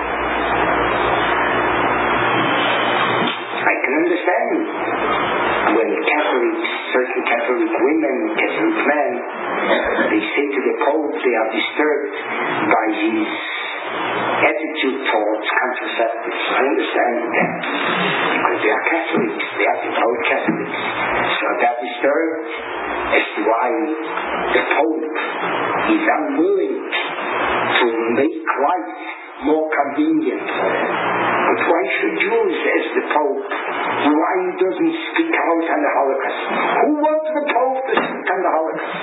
I can understand when Catholics, certain Catholic women, Catholic men, they say to the Pope they are disturbed by his attitude towards contraceptives. I understand that because they are Catholics, they are devout Catholics, so they are disturbed as to why the Pope is unwilling to make life more convenient for them. But why should Jews ask the Pope why he doesn't speak out on the Holocaust? Who wants the Pope to speak on the Holocaust?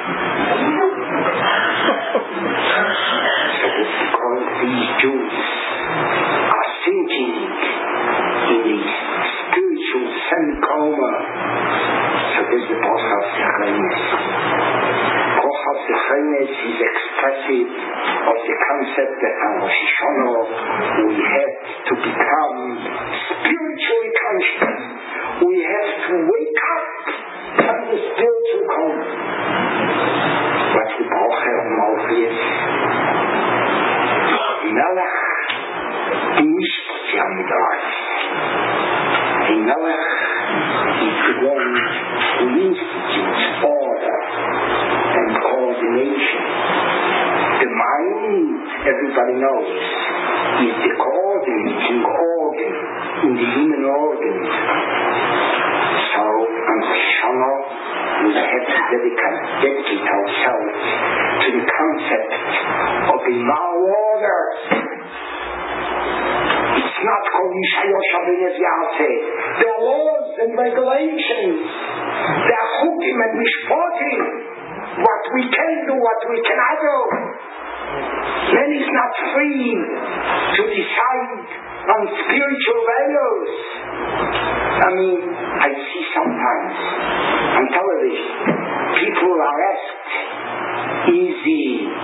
So it's because these Jews are thinking in a spiritual semi-coma. So there's the Bracha of Zechariah. Bracha of Zechariah is expressive of the concept that on Rosh Hashanah we have to become spiritually conscious. We have to wake up from the spiritual coma. What's the Bracha of Malchus? Melech Mishpat Yamidar. A Melech is the one who institutes order and coordination. The mind, everybody knows, is the coordinating organ in the human organs. So, on Rosh Hashanah, we have to dedicate, dedicate ourselves to the concept of a moral order. It's not called Yishayosha B'Neziate. There are laws and regulations. There are chukim and mishpatim. What we can do, what we cannot do. Man is not free to decide on spiritual values. I mean, I see sometimes on television, people are asked, is he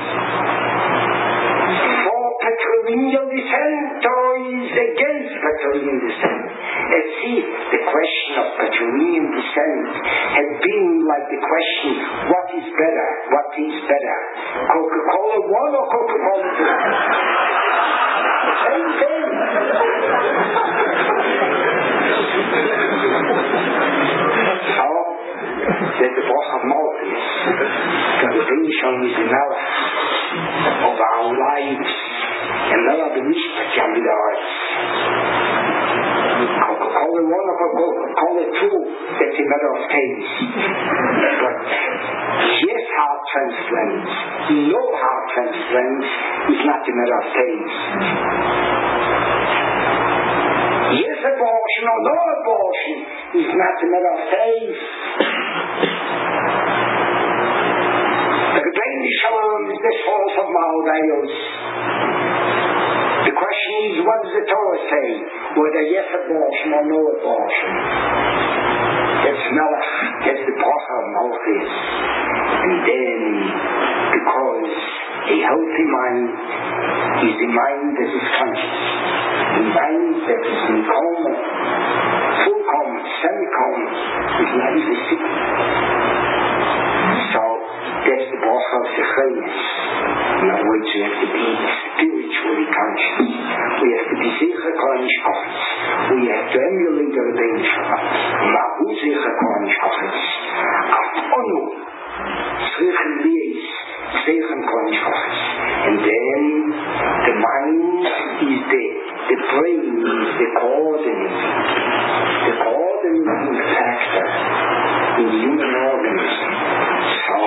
for patrilineal descent or is against patrilineal descent? As if the question of patrilineal descent had been like the question, what is better? What is better? Coca-Cola one or Coca-Cola two? The same thing. So, that the Bracha of Malchus, the definition is the Melech of our lives, and Melech the Mishpat Yamidar. Coca-Cola one or Coca-Cola two, that's a matter of taste. But yes, heart transplants, no heart transplants is not a matter of taste. Yes, abortion or no abortion is not a matter of taste. The Rebbeinu Shalom is the source of Maldeus. The question is, what does the Torah say? Whether yes abortion or no abortion. That's Melech, that's the Bracha of malchus. And then, because a healthy mind is the mind that is conscious, a mind that is in coma, full coma, semi-coma, is not easily sick. So, that's the bracha of Sechenes. In other words, we have to be spiritually conscious. We have to be zecher kol mishpachos. We have to emulate the Rebbeinu Shalom. Mahu zecher kol mishpachos. Af onu tzrichen lies zecher kol mishpachos. And then the mind is the, the brain is the coordinating, the coordinating factor in the human organism. So,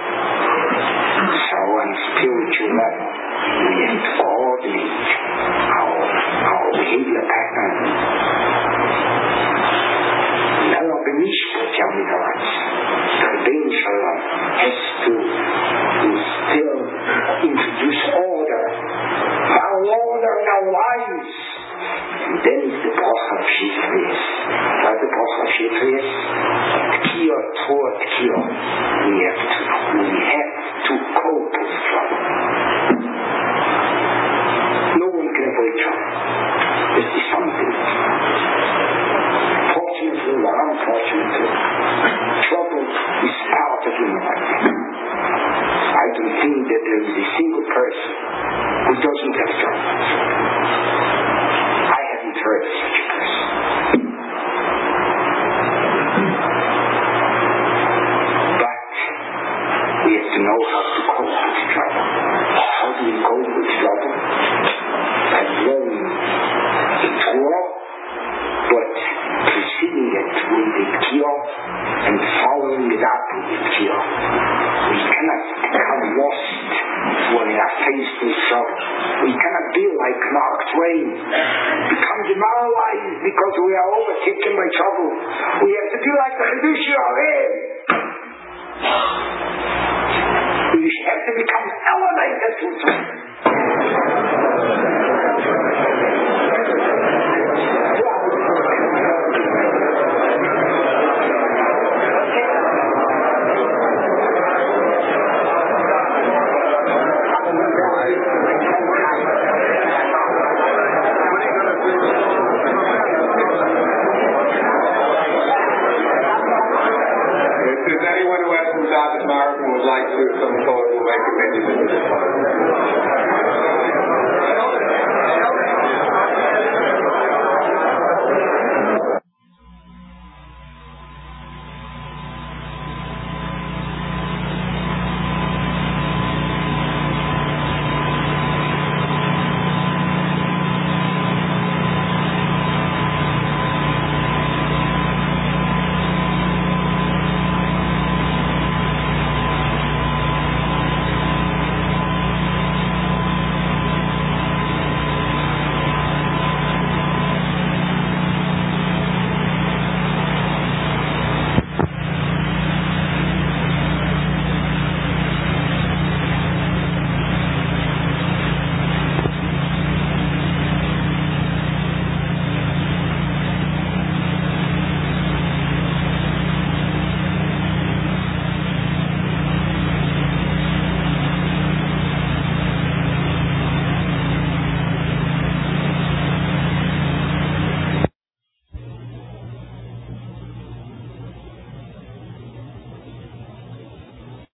so on spiritual level, we have to coordinate our, our behavior pattern. Now, the Mishpat Yamidarats, the Rebbeinu Shalom has to, to still introduce order. Now order in our lives. And then is the bracha of Shifres. What the bracha of Shifres? Tkio Tor Tkio. We have to, we have to cope with trouble. No one can avoid trouble. This is something. Fortunately or unfortunately, trouble is part of human life. I don't think that there is a single person who doesn't have trouble. I haven't heard of such a person. But we have to know how to cope with trouble. How do we cope with trouble? By blowing a Torah, but preceding it with a Tkio and following it up with a Tkio. We cannot become lost when we are faced with trouble. We cannot be like Mark Twain, become demoralized because we are overtaken by trouble. We have to be like the Chedush Yorev. We have to become elevated to trouble. Would like to come forward and make a message.